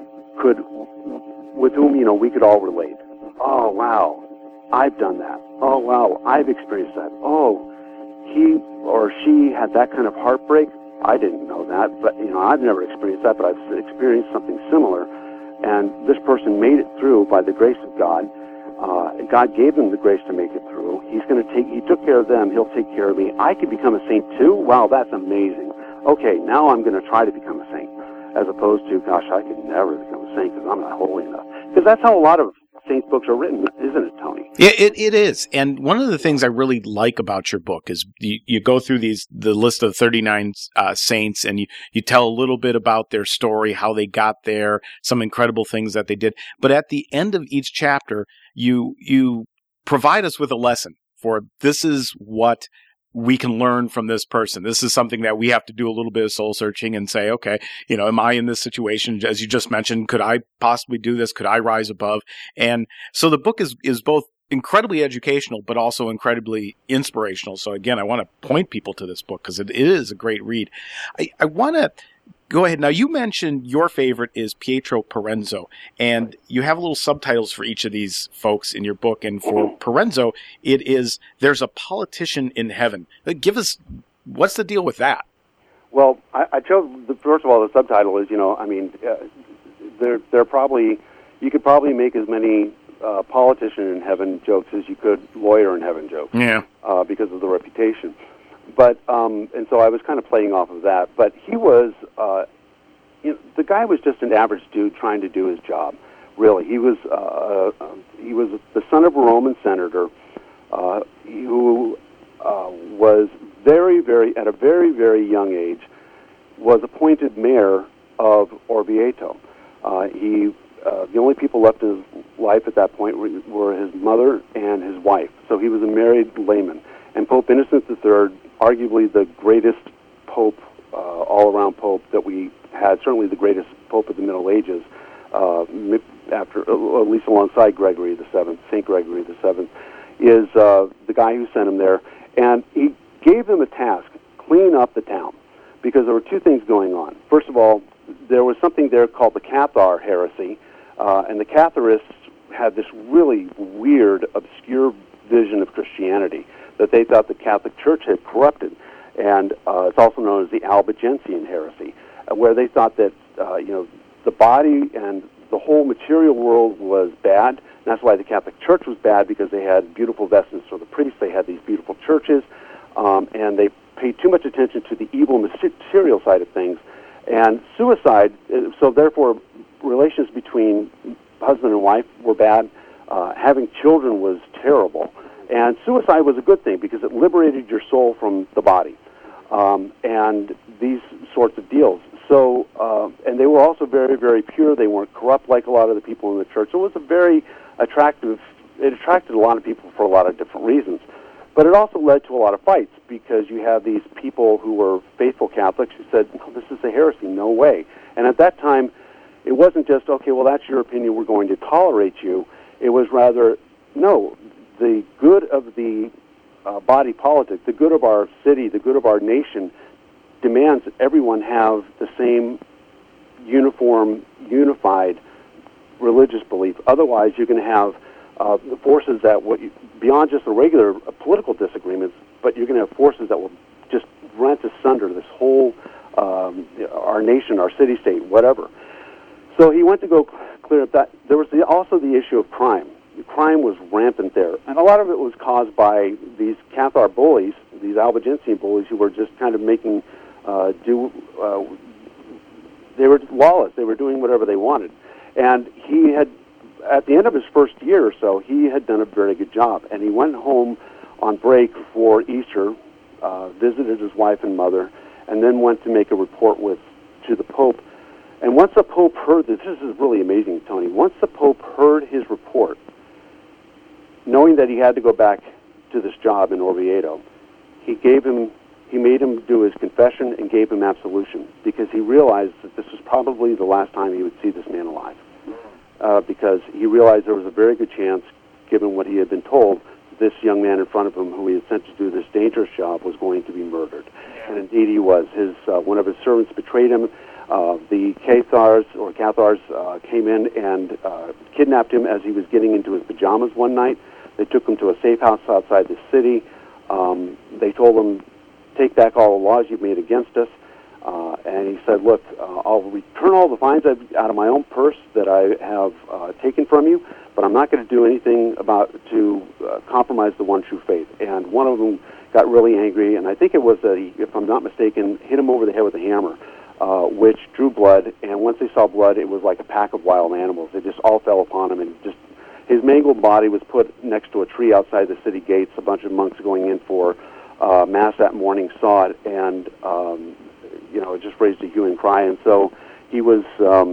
with whom we could all relate. Oh wow, I've done that. Oh wow, I've experienced that. Oh, he or she had that kind of heartbreak. I didn't know that, but I've never experienced that, but I've experienced something similar. And this person made it through by the grace of God. God gave them the grace to make it through. He took care of them. He'll take care of me. I could become a saint too. Wow, that's amazing. Okay, now I'm going to try to become a saint, as opposed to, gosh, I could never become a saint because I'm not holy enough. Because that's how a lot of saints' books are written, isn't it, Tony? Yeah, it is. And one of the things I really like about your book is you go through the list of 39 saints, and you tell a little bit about their story, how they got there, some incredible things that they did. But at the end of each chapter, you provide us with a lesson for this is what we can learn from this person. This is something that we have to do a little bit of soul searching and say, okay, am I in this situation? As you just mentioned, could I possibly do this? Could I rise above? And so the book is both incredibly educational, but also incredibly inspirational. So again, I want to point people to this book because it is a great read. I want to go ahead. Now, you mentioned your favorite is Pietro Parenzo, and you have little subtitles for each of these folks in your book. And for Parenzo, it is, there's a politician in heaven. Give us, what's the deal with that? Well, I chose, first of all, the subtitle is, they're probably, you could probably make as many politician in heaven jokes as you could lawyer in heaven jokes. Yeah. Because of the reputation. But and so I was kind of playing off of that. But he was, the guy was just an average dude trying to do his job. Really, he was the son of a Roman senator who was at a very, very young age, was appointed mayor of Orvieto. The only people left in his life at that point were his mother and his wife. So he was a married layman. And Pope Innocent III, arguably the greatest pope, all-around pope that we had, certainly the greatest pope of the Middle Ages, after, at least alongside Gregory VII, St. Gregory VII, is the guy who sent him there. And he gave them a task, clean up the town, because there were two things going on. First of all, there was something there called the Cathar heresy, and the Catharists had this really weird, obscure vision of Christianity that they thought the Catholic Church had corrupted. And it's also known as the Albigensian heresy, where they thought that, the body and the whole material world was bad. And that's why the Catholic Church was bad, because they had beautiful vestments for the priests, they had these beautiful churches, and they paid too much attention to the evil material side of things. And suicide, so therefore relations between husband and wife were bad. Having children was terrible. And suicide was a good thing because it liberated your soul from the body. And these sorts of deals. So, and they were also very, very pure. They weren't corrupt like a lot of the people in the church. So it was a very attractive, it attracted a lot of people for a lot of different reasons. But it also led to a lot of fights because you have these people who were faithful Catholics who said, no, this is a heresy, no way. And at that time, it wasn't just, okay, well, that's your opinion, we're going to tolerate you. It was rather, no, the good of the body politic, the good of our city, the good of our nation demands that everyone have the same uniform, unified religious belief. Otherwise, you're going to have the forces that, beyond just the regular political disagreements, but you're going to have forces that will just rent asunder this whole, our nation, our city-state, whatever. So he went to go clear up that. There was also the issue of crime. Crime was rampant there. And a lot of it was caused by these Cathar bullies, these Albigensian bullies, who were just kind of making they were lawless. They were doing whatever they wanted. And he had, at the end of his first year or so, he had done a very good job. And he went home on break for Easter, visited his wife and mother, and then went to make a report to the Pope. And once the Pope heard this is really amazing, Tony. Once the Pope heard his report, knowing that he had to go back to this job in Orvieto, he made him do his confession and gave him absolution, because he realized that this was probably the last time he would see this man alive. Because he realized there was a very good chance, given what he had been told, this young man in front of him, who he had sent to do this dangerous job, was going to be murdered. And indeed he was. One of his servants betrayed him. The Cathars came in and kidnapped him as he was getting into his pajamas one night. They took him to a safe house outside the city. They told him, take back all the laws you've made against us. And he said, look, I'll return all the fines out of my own purse that I have taken from you, but I'm not going to do anything to compromise the one true faith. And one of them got really angry, and I think it was that he, if I'm not mistaken, hit him over the head with a hammer, which drew blood. And once they saw blood, it was like a pack of wild animals. They just all fell upon him, and just his mangled body was put next to a tree outside the city gates. A bunch of monks going in for Mass that morning saw it, and it just raised a hue and cry. And so he was,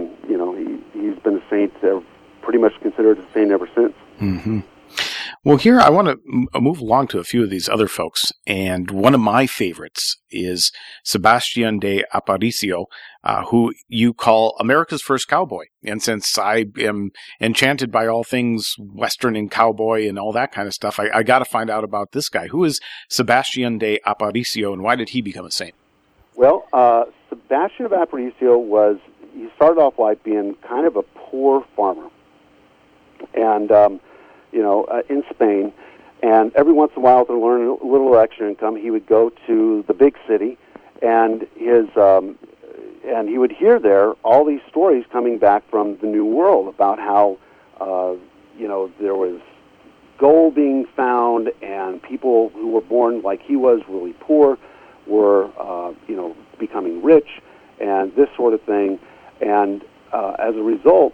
he's been a saint, pretty much considered a saint ever since. Mm-hmm. Well, here I want to move along to a few of these other folks, and one of my favorites is Sebastian de Aparicio, who you call America's first cowboy. And since I am enchanted by all things Western and cowboy and all that kind of stuff, I got to find out about this guy. Who is Sebastian de Aparicio, and why did he become a saint? Well, Sebastian of Aparicio he started off life being kind of a poor farmer. And, in Spain, and every once in a while, to learn a little extra income, he would go to the big city, and and he would hear there all these stories coming back from the New World about how, there was gold being found, and people who were born like he was, really poor, were, becoming rich, and this sort of thing. And as a result,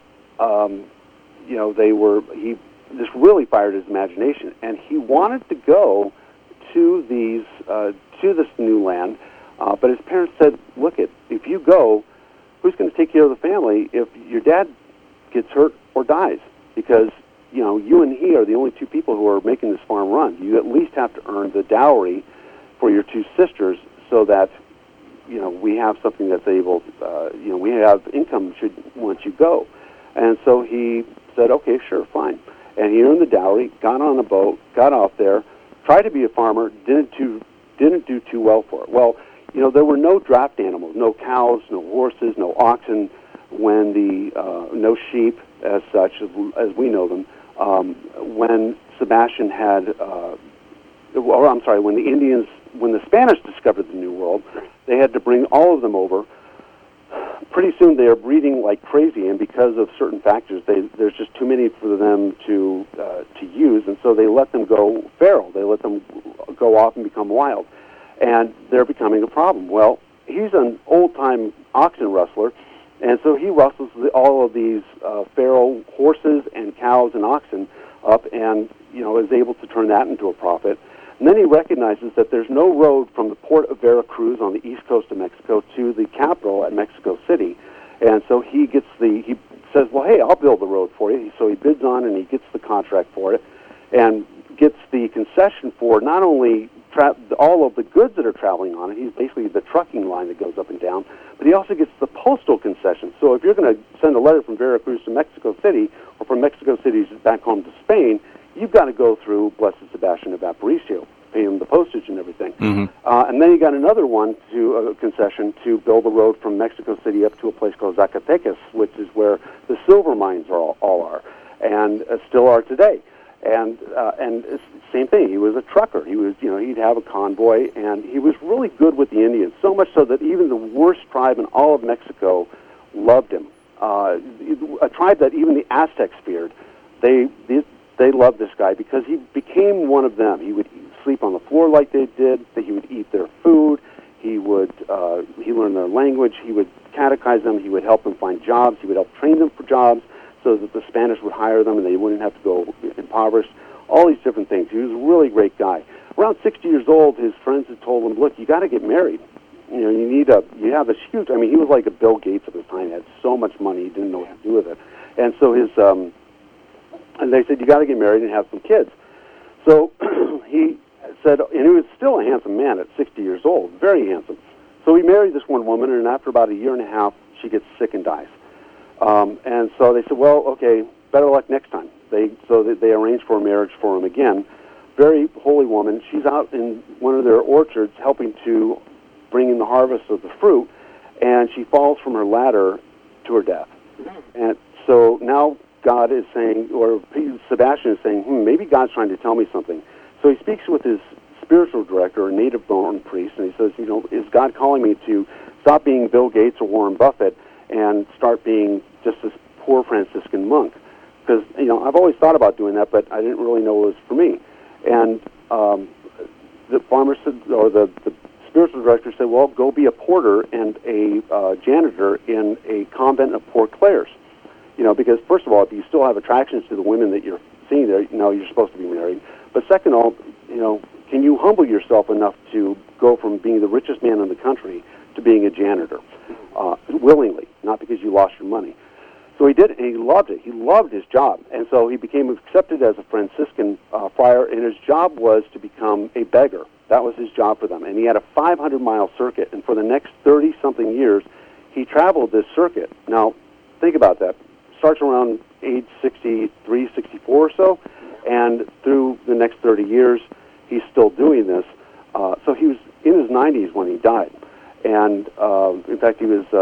this really fired his imagination, and he wanted to go to this new land, but his parents said, look, if you go, who's going to take care of the family if your dad gets hurt or dies? Because, you and he are the only two people who are making this farm run. You at least have to earn the dowry for your two sisters so that, we have something that's able, we have income once you go. And so he said, okay, sure, fine. And he earned the dowry, got on a boat, got off there, tried to be a farmer, didn't do too well for it. Well, there were no draft animals, no cows, no horses, no oxen, no sheep as such, as we know them, When Sebastian had, when the Spanish discovered the New World, they had to bring all of them over. Pretty soon they are breeding like crazy, and because of certain factors, there's just too many for them to use, and so they let them go feral. They let them go off and become wild, and they're becoming a problem. Well, he's an old-time oxen rustler, and so he rustles all of these feral horses and cows and oxen up, and is able to turn that into a profit. And then he recognizes that there's no road from the port of Veracruz on the east coast of Mexico to the capital at Mexico City. And so he says, well, hey, I'll build the road for you. So he bids on and he gets the contract for it and gets the concession for not only all of the goods that are traveling on it, he's basically the trucking line that goes up and down, but he also gets the postal concession. So if you're going to send a letter from Veracruz to Mexico City or from Mexico City back home to Spain, you've got to go through Blessed Sebastian of Aparicio, pay him the postage and everything. Mm-hmm. And then he got another one concession to build a road from Mexico City up to a place called Zacatecas, which is where the silver mines all are, and still are today. And same thing. He was a trucker. He was, he'd have a convoy, and he was really good with the Indians. So much so that even the worst tribe in all of Mexico loved him. A tribe that even the Aztecs feared. They loved this guy because he became one of them. He would sleep on the floor like they did. He would eat their food. He learned their language. He would catechize them. He would help them find jobs. He would help train them for jobs so that the Spanish would hire them and they wouldn't have to go impoverished. All these different things. He was a really great guy. Around 60 years old, his friends had told him, look, you got to get married. You have this huge, he was like a Bill Gates of his time. He had so much money, he didn't know what to do with it. And so and they said, you got to get married and have some kids. So he said, and he was still a handsome man at 60 years old, very handsome. So he married this one woman, and after about a year and a half, she gets sick and dies. And so they said, well, okay, better luck next time. They arranged for a marriage for him again. Very holy woman. She's out in one of their orchards helping to bring in the harvest of the fruit, and she falls from her ladder to her death. And so now God is saying, or Sebastian is saying, maybe God's trying to tell me something. So he speaks with his spiritual director, a native-born priest, and he says, is God calling me to stop being Bill Gates or Warren Buffett and start being just this poor Franciscan monk? Because, I've always thought about doing that, but I didn't really know it was for me. And the farmer said, or the spiritual director said, well, go be a porter and a janitor in a convent of Poor Clares. Because first of all, if you still have attractions to the women that you're seeing there, you're supposed to be married. But second of all, can you humble yourself enough to go from being the richest man in the country to being a janitor willingly, not because you lost your money? So he did, and he loved it. He loved his job, and so he became accepted as a Franciscan friar, and his job was to become a beggar. That was his job for them, and he had a 500-mile circuit, and for the next 30-something years, he traveled this circuit. Now, think about that. Starts around age 63, 64 or so, and through the next 30 years, he's still doing this. So he was in his 90s when he died, and in fact, he was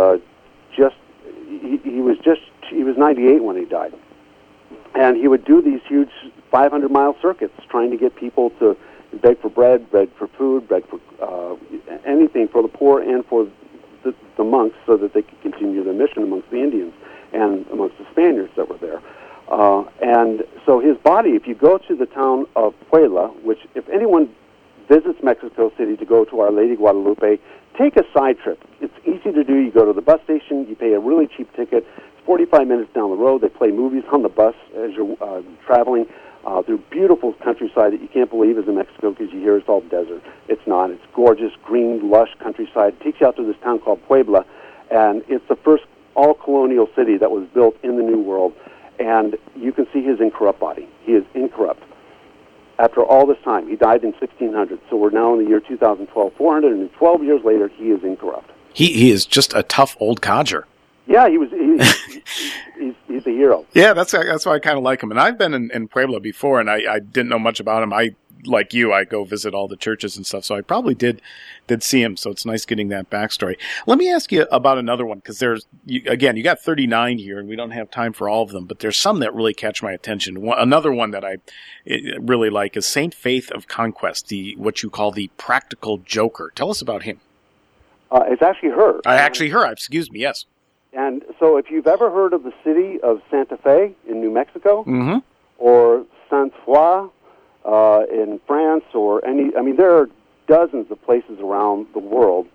he was 98 when he died, and he would do these huge 500-mile circuits, trying to get people to beg for bread, beg for food, beg for anything for the poor and for the monks, so that they could continue their mission amongst the Indians and amongst the Spaniards that were there. And so his body, if you go to the town of Puebla, which if anyone visits Mexico City to go to Our Lady Guadalupe, take a side trip. It's easy to do. You go to the bus station, you pay a really cheap ticket. It's 45 minutes down the road. They play movies on the bus as you're traveling through beautiful countryside that you can't believe is in Mexico because you hear it's all desert. It's not. It's gorgeous, green, lush countryside. It takes you out to this town called Puebla, and it's the first all-colonial city that was built in the New World, and you can see his incorrupt body. He is incorrupt. After all this time, he died in 1600, so we're now in the year 2012. 412 years later, he is incorrupt. He is just a tough old codger. Yeah, he's a hero. Yeah, that's why I kind of like him. And I've been in Puebla before, and I didn't know much about him. I like you, I go visit all the churches and stuff, so I probably did see him. So it's nice getting that backstory. Let me ask you about another one, because you got 39 here, and we don't have time for all of them, but there's some that really catch my attention. Another one that I really like is Saint Faith of Conquest, what you call the practical joker. Tell us about him. It's actually her. Excuse me, yes. And so if you've ever heard of the city of Santa Fe in New Mexico, mm-hmm. or Sainte-Foy in France, there are dozens of places around the world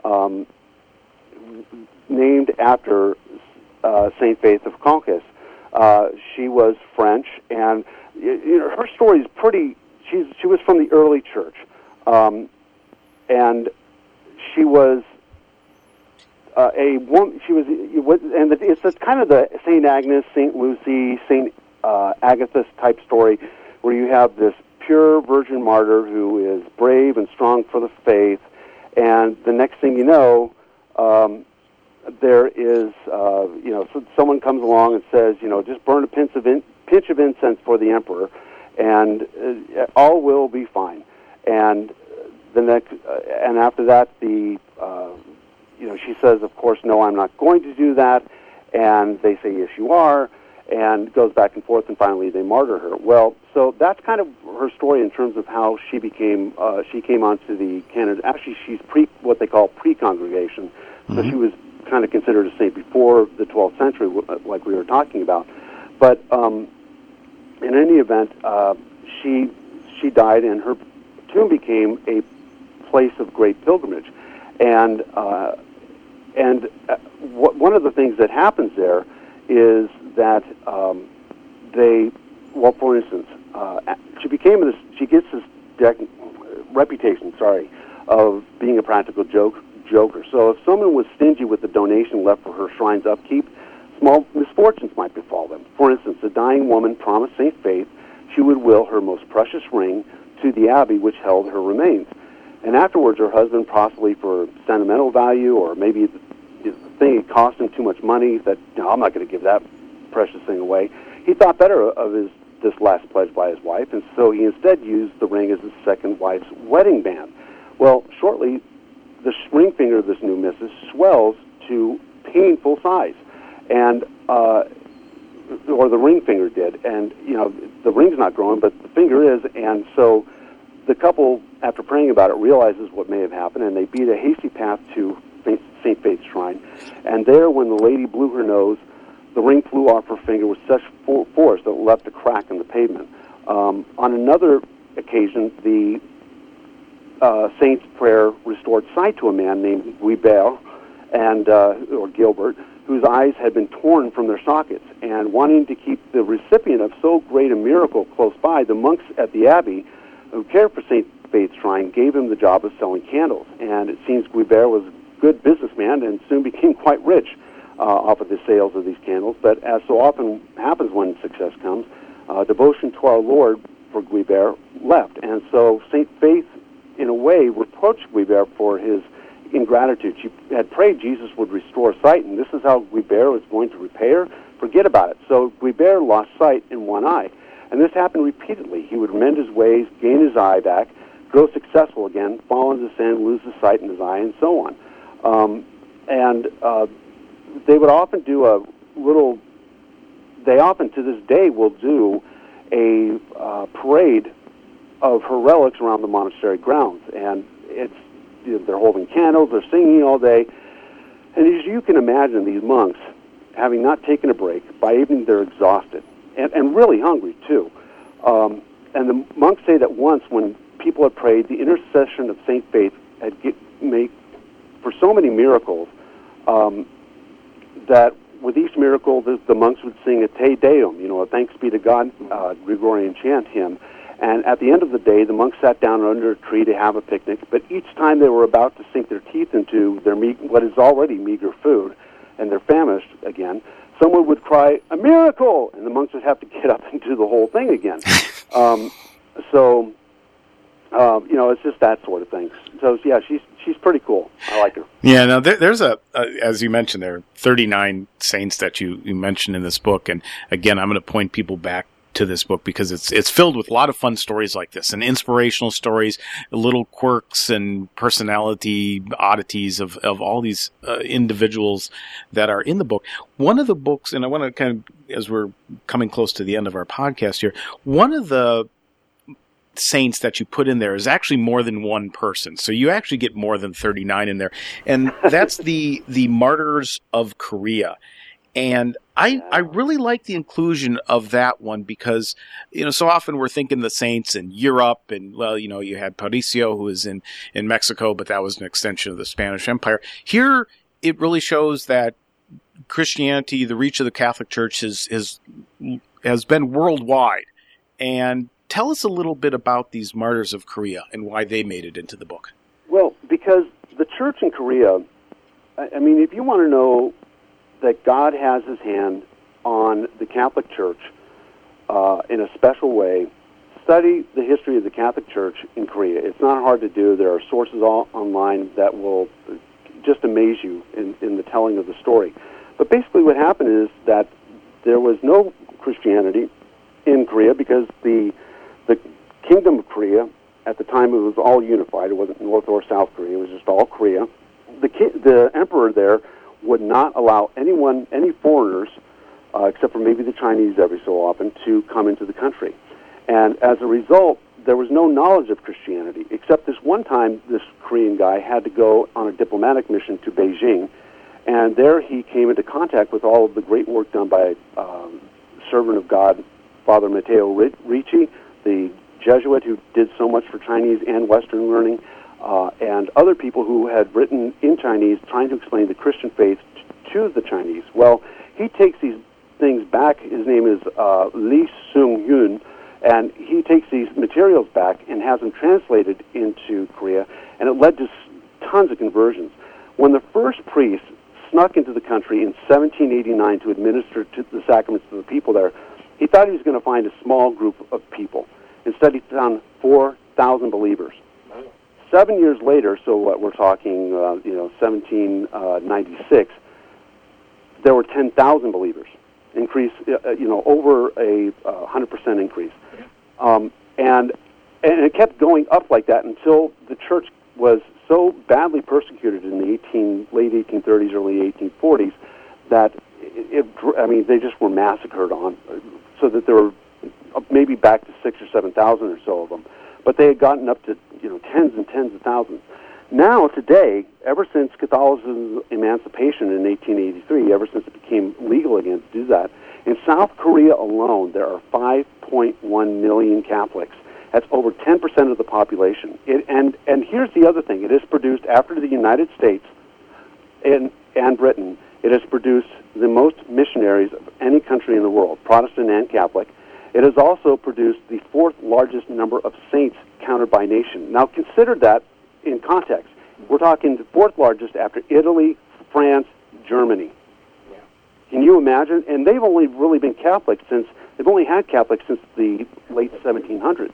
named after Saint Faith of Conquest. She was French, and her story is pretty. She was from the early church, and she was a woman. She was, and it's kind of the Saint Agnes, Saint Lucy, Saint Agatha type story, where you have this pure virgin martyr who is brave and strong for the faith, and the next thing you know, there is, someone comes along and says, just burn a pinch of incense for the emperor, and all will be fine. And and after that, she says, of course, no, I'm not going to do that, and they say, yes, you are, and goes back and forth, and finally they martyr her. Well, so that's kind of her story in terms of how she came onto the canon. Actually, she's what they call pre-congregation, so she was kind of considered a saint before the 12th century, like we were talking about. But in any event, she died, and her tomb became a place of great pilgrimage. And one of the things that happens there is that for instance, she gets this reputation, of being a practical joker. So if someone was stingy with the donation left for her shrine's upkeep, small misfortunes might befall them. For instance, a dying woman promised St. Faith she would will her most precious ring to the abbey which held her remains. And afterwards, her husband, possibly for sentimental value, or maybe the thing had cost him too much money, that, I'm not going to give that precious thing away. He thought better of this last pledge by his wife, and so he instead used the ring as his second wife's wedding band. Well, shortly, the ring finger of this new missus swells to painful size, and or the ring finger did, and the ring's not growing, but the finger is, and so the couple, after praying about it, realizes what may have happened, and they beat a hasty path to St. Faith's shrine. And there, when the lady blew her nose, the ring flew off her finger with such force that it left a crack in the pavement. On another occasion, the saint's prayer restored sight to a man named Guibert, or Gilbert, whose eyes had been torn from their sockets. And wanting to keep the recipient of so great a miracle close by, the monks at the abbey who cared for St. Faith's shrine gave him the job of selling candles. And it seems Guibert was a good businessman and soon became quite rich off of the sales of these candles. But as so often happens when success comes, devotion to our Lord for Guibert left. And so St. Faith, in a way, reproached Guibert for his ingratitude. She had prayed Jesus would restore sight, and this is how Guibert was going to repay her. Forget about it. So Guibert lost sight in one eye. And this happened repeatedly. He would mend his ways, gain his eye back, grow successful again, fall into sin, lose the sight in his eye, and so on. They would often do they often to this day will do a parade of her relics around the monastery grounds. And they're holding candles, they're singing all day. And as you can imagine, these monks, having not taken a break, by evening they're exhausted. And really hungry, too. And the monks say that once, when people had prayed, the intercession of St. Faith had made for so many miracles that with each miracle, the monks would sing a Te Deum, a thanks be to God, Gregorian chant hymn. And at the end of the day, the monks sat down under a tree to have a picnic, but each time they were about to sink their teeth into what is already meager food, and they're famished again, someone would cry, "A miracle!" And the monks would have to get up and do the whole thing again. It's just that sort of thing. So, yeah, she's pretty cool. I like her. Yeah, now there's as you mentioned, there are 39 saints that you mentioned in this book. And again, I'm going to point people back to this book, because it's filled with a lot of fun stories like this, and inspirational stories, little quirks and personality oddities of all these individuals that are in the book. One of the books, and I want to kind of, as we're coming close to the end of our podcast here, one of the saints that you put in there is actually more than one person. So you actually get more than 39 in there. And that's the Martyrs of Korea. And I really like the inclusion of that one because, so often we're thinking the saints in Europe and, well, you had Parisio, who was in Mexico, but that was an extension of the Spanish Empire. Here, it really shows that Christianity, the reach of the Catholic Church has been worldwide. And tell us a little bit about these Martyrs of Korea and why they made it into the book. Well, because the church in Korea, I mean, if you want to know that God has his hand on the Catholic Church in a special way, study the history of the Catholic Church in Korea. It's not hard to do. There are sources all online that will just amaze you in the telling of the story. But basically what happened is that there was no Christianity in Korea because the Kingdom of Korea, at the time it was all unified. It wasn't North or South Korea. It was just all Korea. The emperor there would not allow any foreigners, except for maybe the Chinese every so often, to come into the country. And as a result, there was no knowledge of Christianity, except this one time this Korean guy had to go on a diplomatic mission to Beijing, and there he came into contact with all of the great work done by servant of God, Father Matteo Ricci, the Jesuit who did so much for Chinese and Western learning, and other people who had written in Chinese trying to explain the Christian faith to the Chinese. Well, he takes these things back. His name is Lee Seung-Yoon, and he takes these materials back and has them translated into Korea, and it led to tons of conversions. When the first priest snuck into the country in 1789 to administer to the sacraments to the people there, he thought he was going to find a small group of people. Instead, he found 4,000 believers. 7 years later, so what we're talking, 1796, there were 10,000 believers. Increase, over a 100% increase. And it kept going up like that until the church was so badly persecuted in the late 1830s, early 1840s, that they just were massacred on, so that there were maybe back to 6,000 or 7,000 or so of them. But they had gotten up to tens and tens of thousands. Now, today, ever since Catholicism's emancipation in 1883, ever since it became legal again to do that, in South Korea alone, there are 5.1 million Catholics. That's over 10% of the population. And here's the other thing. It has produced, after the United States and Britain, it has produced the most missionaries of any country in the world, Protestant and Catholic. It has also produced the fourth largest number of saints counted by nation. Now, consider that in context. We're talking the fourth largest after Italy, France, Germany. Yeah. Can you imagine? And they've only really been Catholic they've only had Catholics since the late 1700s.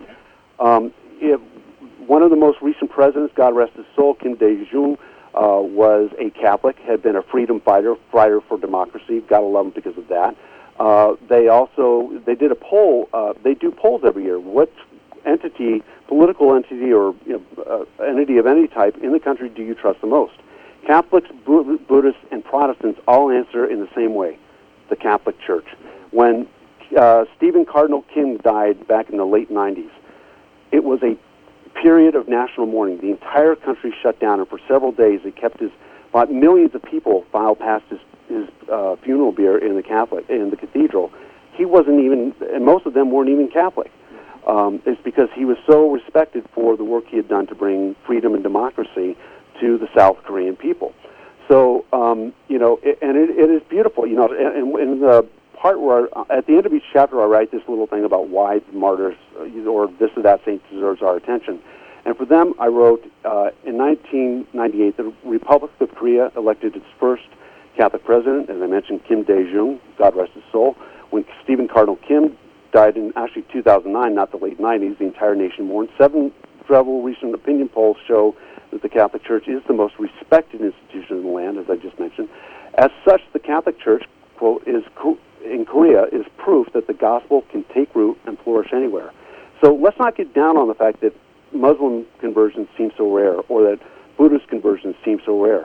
One of the most recent presidents, God rest his soul, Kim Dae-jung, was a Catholic, had been a freedom fighter for democracy. Gotta love him because of that. They did a poll. They do polls every year. What entity, political entity, or entity of any type in the country do you trust the most? Catholics, Buddhists, and Protestants all answer in the same way: the Catholic Church. When Stephen Cardinal Kim died back in the late 90s, it was a period of national mourning. The entire country shut down, and for several days it kept about millions of people filed past his funeral bier in the cathedral. He wasn't even, and most of them weren't even Catholic. It's because he was so respected for the work he had done to bring freedom and democracy to the South Korean people. So, it is beautiful. In the part where, at the end of each chapter, I write this little thing about why the martyrs, or this or that saint deserves our attention. And for them, I wrote, in 1998, the Republic of Korea elected its first Catholic president, as I mentioned, Kim Dae-jung, God rest his soul. When Stephen Cardinal Kim died in actually 2009, not the late 90s, the entire nation mourned. Several recent opinion polls show that the Catholic Church is the most respected institution in the land, as I just mentioned. As such, the Catholic Church, quote, in Korea is proof that the gospel can take root and flourish anywhere. So let's not get down on the fact that Muslim conversions seem so rare or that Buddhist conversions seem so rare.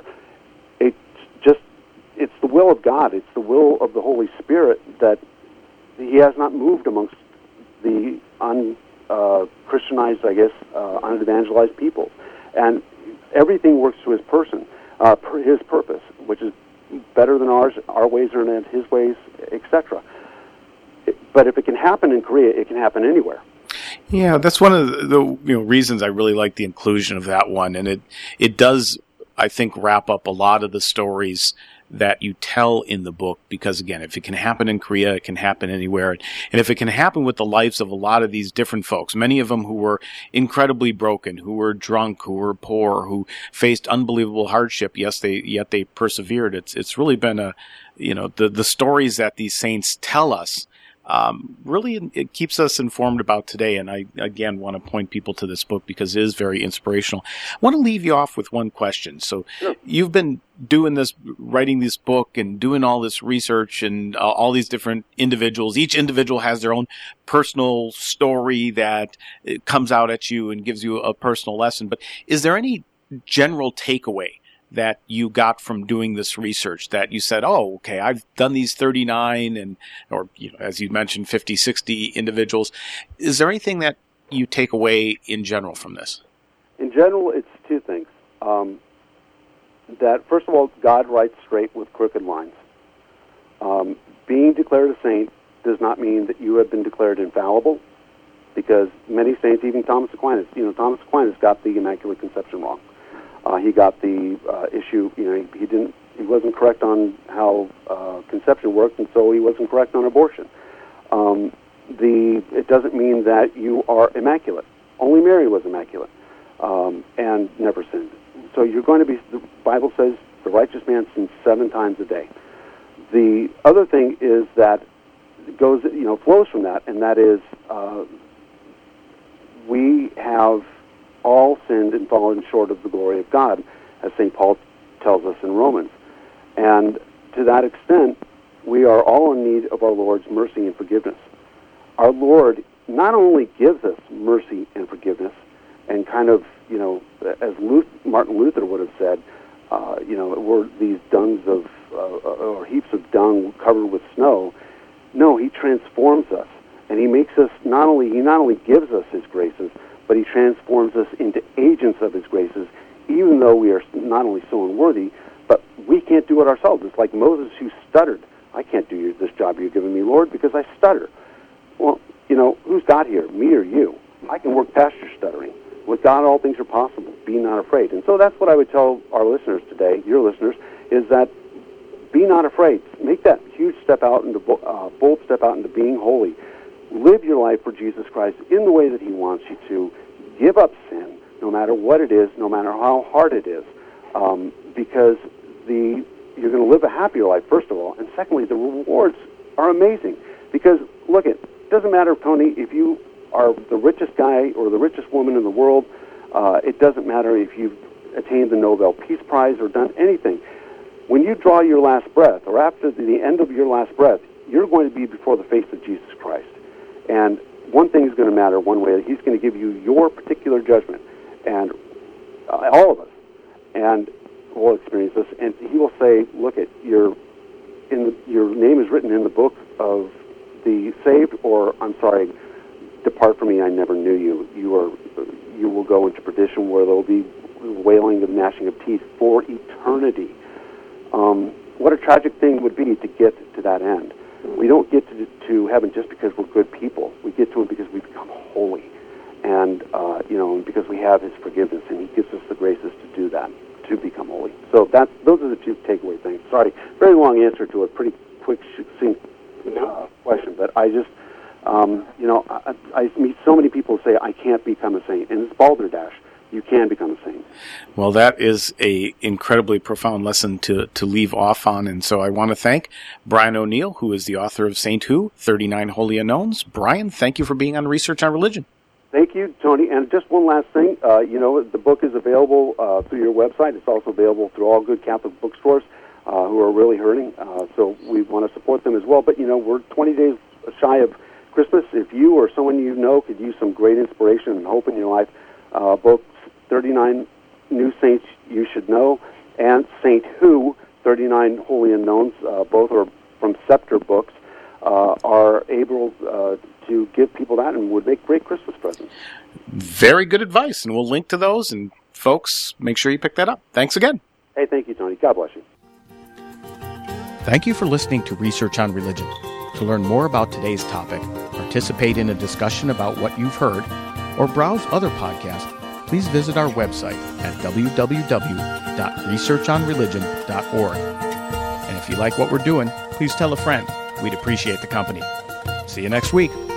It's the will of God. It's the will of the Holy Spirit that He has not moved amongst the Christianized, I guess, unevangelized people. And everything works to His person, His purpose, which is better than ours. Our ways are not His ways, etc. But if it can happen in Korea, it can happen anywhere. Yeah, that's one of the reasons I really like the inclusion of that one, and it does, I think, wrap up a lot of the stories that you tell in the book, because again, if it can happen in Korea, it can happen anywhere. And if it can happen with the lives of a lot of these different folks, many of them who were incredibly broken, who were drunk, who were poor, who faced unbelievable hardship, yet they persevered. It's really been the stories that these saints tell us. Really, it keeps us informed about today, and I, again, want to point people to this book because it is very inspirational. I want to leave you off with one question. So, Sure. You've been doing this, writing this book, and doing all this research, and all these different individuals. Each individual has their own personal story that comes out at you and gives you a personal lesson. But is there any general takeaway that you got from doing this research that you said, oh, okay, I've done these 39 or as you mentioned, 50, 60 individuals. Is there anything that you take away in general from this? In general, it's two things. That, first of all, God writes straight with crooked lines. Being declared a saint does not mean that you have been declared infallible, because many saints, even Thomas Aquinas, Thomas Aquinas got the Immaculate Conception wrong. He got the issue. He wasn't correct on how conception worked, and so he wasn't correct on abortion. It doesn't mean that you are immaculate. Only Mary was immaculate and never sinned. So you're going to be. The Bible says the righteous man sins 7 times a day. The other thing is that flows from that, and that is we have all sinned and fallen short of the glory of God, as St. Paul tells us in Romans. And to that extent, we are all in need of our Lord's mercy and forgiveness. Our Lord not only gives us mercy and forgiveness, and kind of, as Martin Luther would have said, we're these dungs of, or heaps of dung covered with snow. No, He transforms us, and He makes us He not only gives us His graces, but He transforms us into agents of His graces, even though we are not only so unworthy, but we can't do it ourselves. It's like Moses who stuttered. I can't do this job you're giving me, Lord, because I stutter. Well, who's God here, me or you? I can work past your stuttering. With God, all things are possible. Be not afraid. And so that's what I would tell our listeners today, your listeners, is that be not afraid. Make that huge step out into bold step out into being holy. Live your life for Jesus Christ in the way that He wants you to. Give up sin, no matter what it is, no matter how hard it is, because you're going to live a happier life, first of all, and secondly, the rewards are amazing. Because, look, it doesn't matter, Tony, if you are the richest guy or the richest woman in the world. It doesn't matter if you've attained the Nobel Peace Prize or done anything. When you draw your last breath, or after the end of your last breath, you're going to be before the face of Jesus Christ. And one thing is going to matter one way. He's going to give you your particular judgment, and all of us, and we'll experience this. And He will say, "Look, your name is written in the book of the saved," or I'm sorry, "Depart from me, I never knew you. You will go into perdition, where there will be wailing and gnashing of teeth for eternity." What a tragic thing would be to get to that end. We don't get to heaven just because we're good people. We get to it because we become holy, and because we have His forgiveness, and He gives us the graces to do that, to become holy. So those are the two takeaway things. Sorry, very long answer to a pretty quick, succinct question, but I just, I meet so many people who say I can't become a saint, and it's balderdash. You can become a saint. Well, that is a incredibly profound lesson to leave off on, and so I want to thank Brian O'Neill, who is the author of Saint Who, 39 Holy Unknowns. Brian, thank you for being on Research on Religion. Thank you, Tony. And just one last thing, the book is available through your website. It's also available through all good Catholic bookstores. who are really hurting. So we want to support them as well. But, we're 20 days shy of Christmas. If you or someone you know could use some great inspiration and hope in your life, both 39 New Saints You Should Know and Saint Who, 39 Holy Unknowns, both are from Scepter Books, are able to give people that and would make great Christmas presents. Very good advice, and we'll link to those, and folks, make sure you pick that up. Thanks again. Hey, thank you, Tony. God bless you. Thank you for listening to Research on Religion. To learn more about today's topic, participate in a discussion about what you've heard, or browse other podcasts, please visit our website at www.researchonreligion.org. And if you like what we're doing, please tell a friend. We'd appreciate the company. See you next week.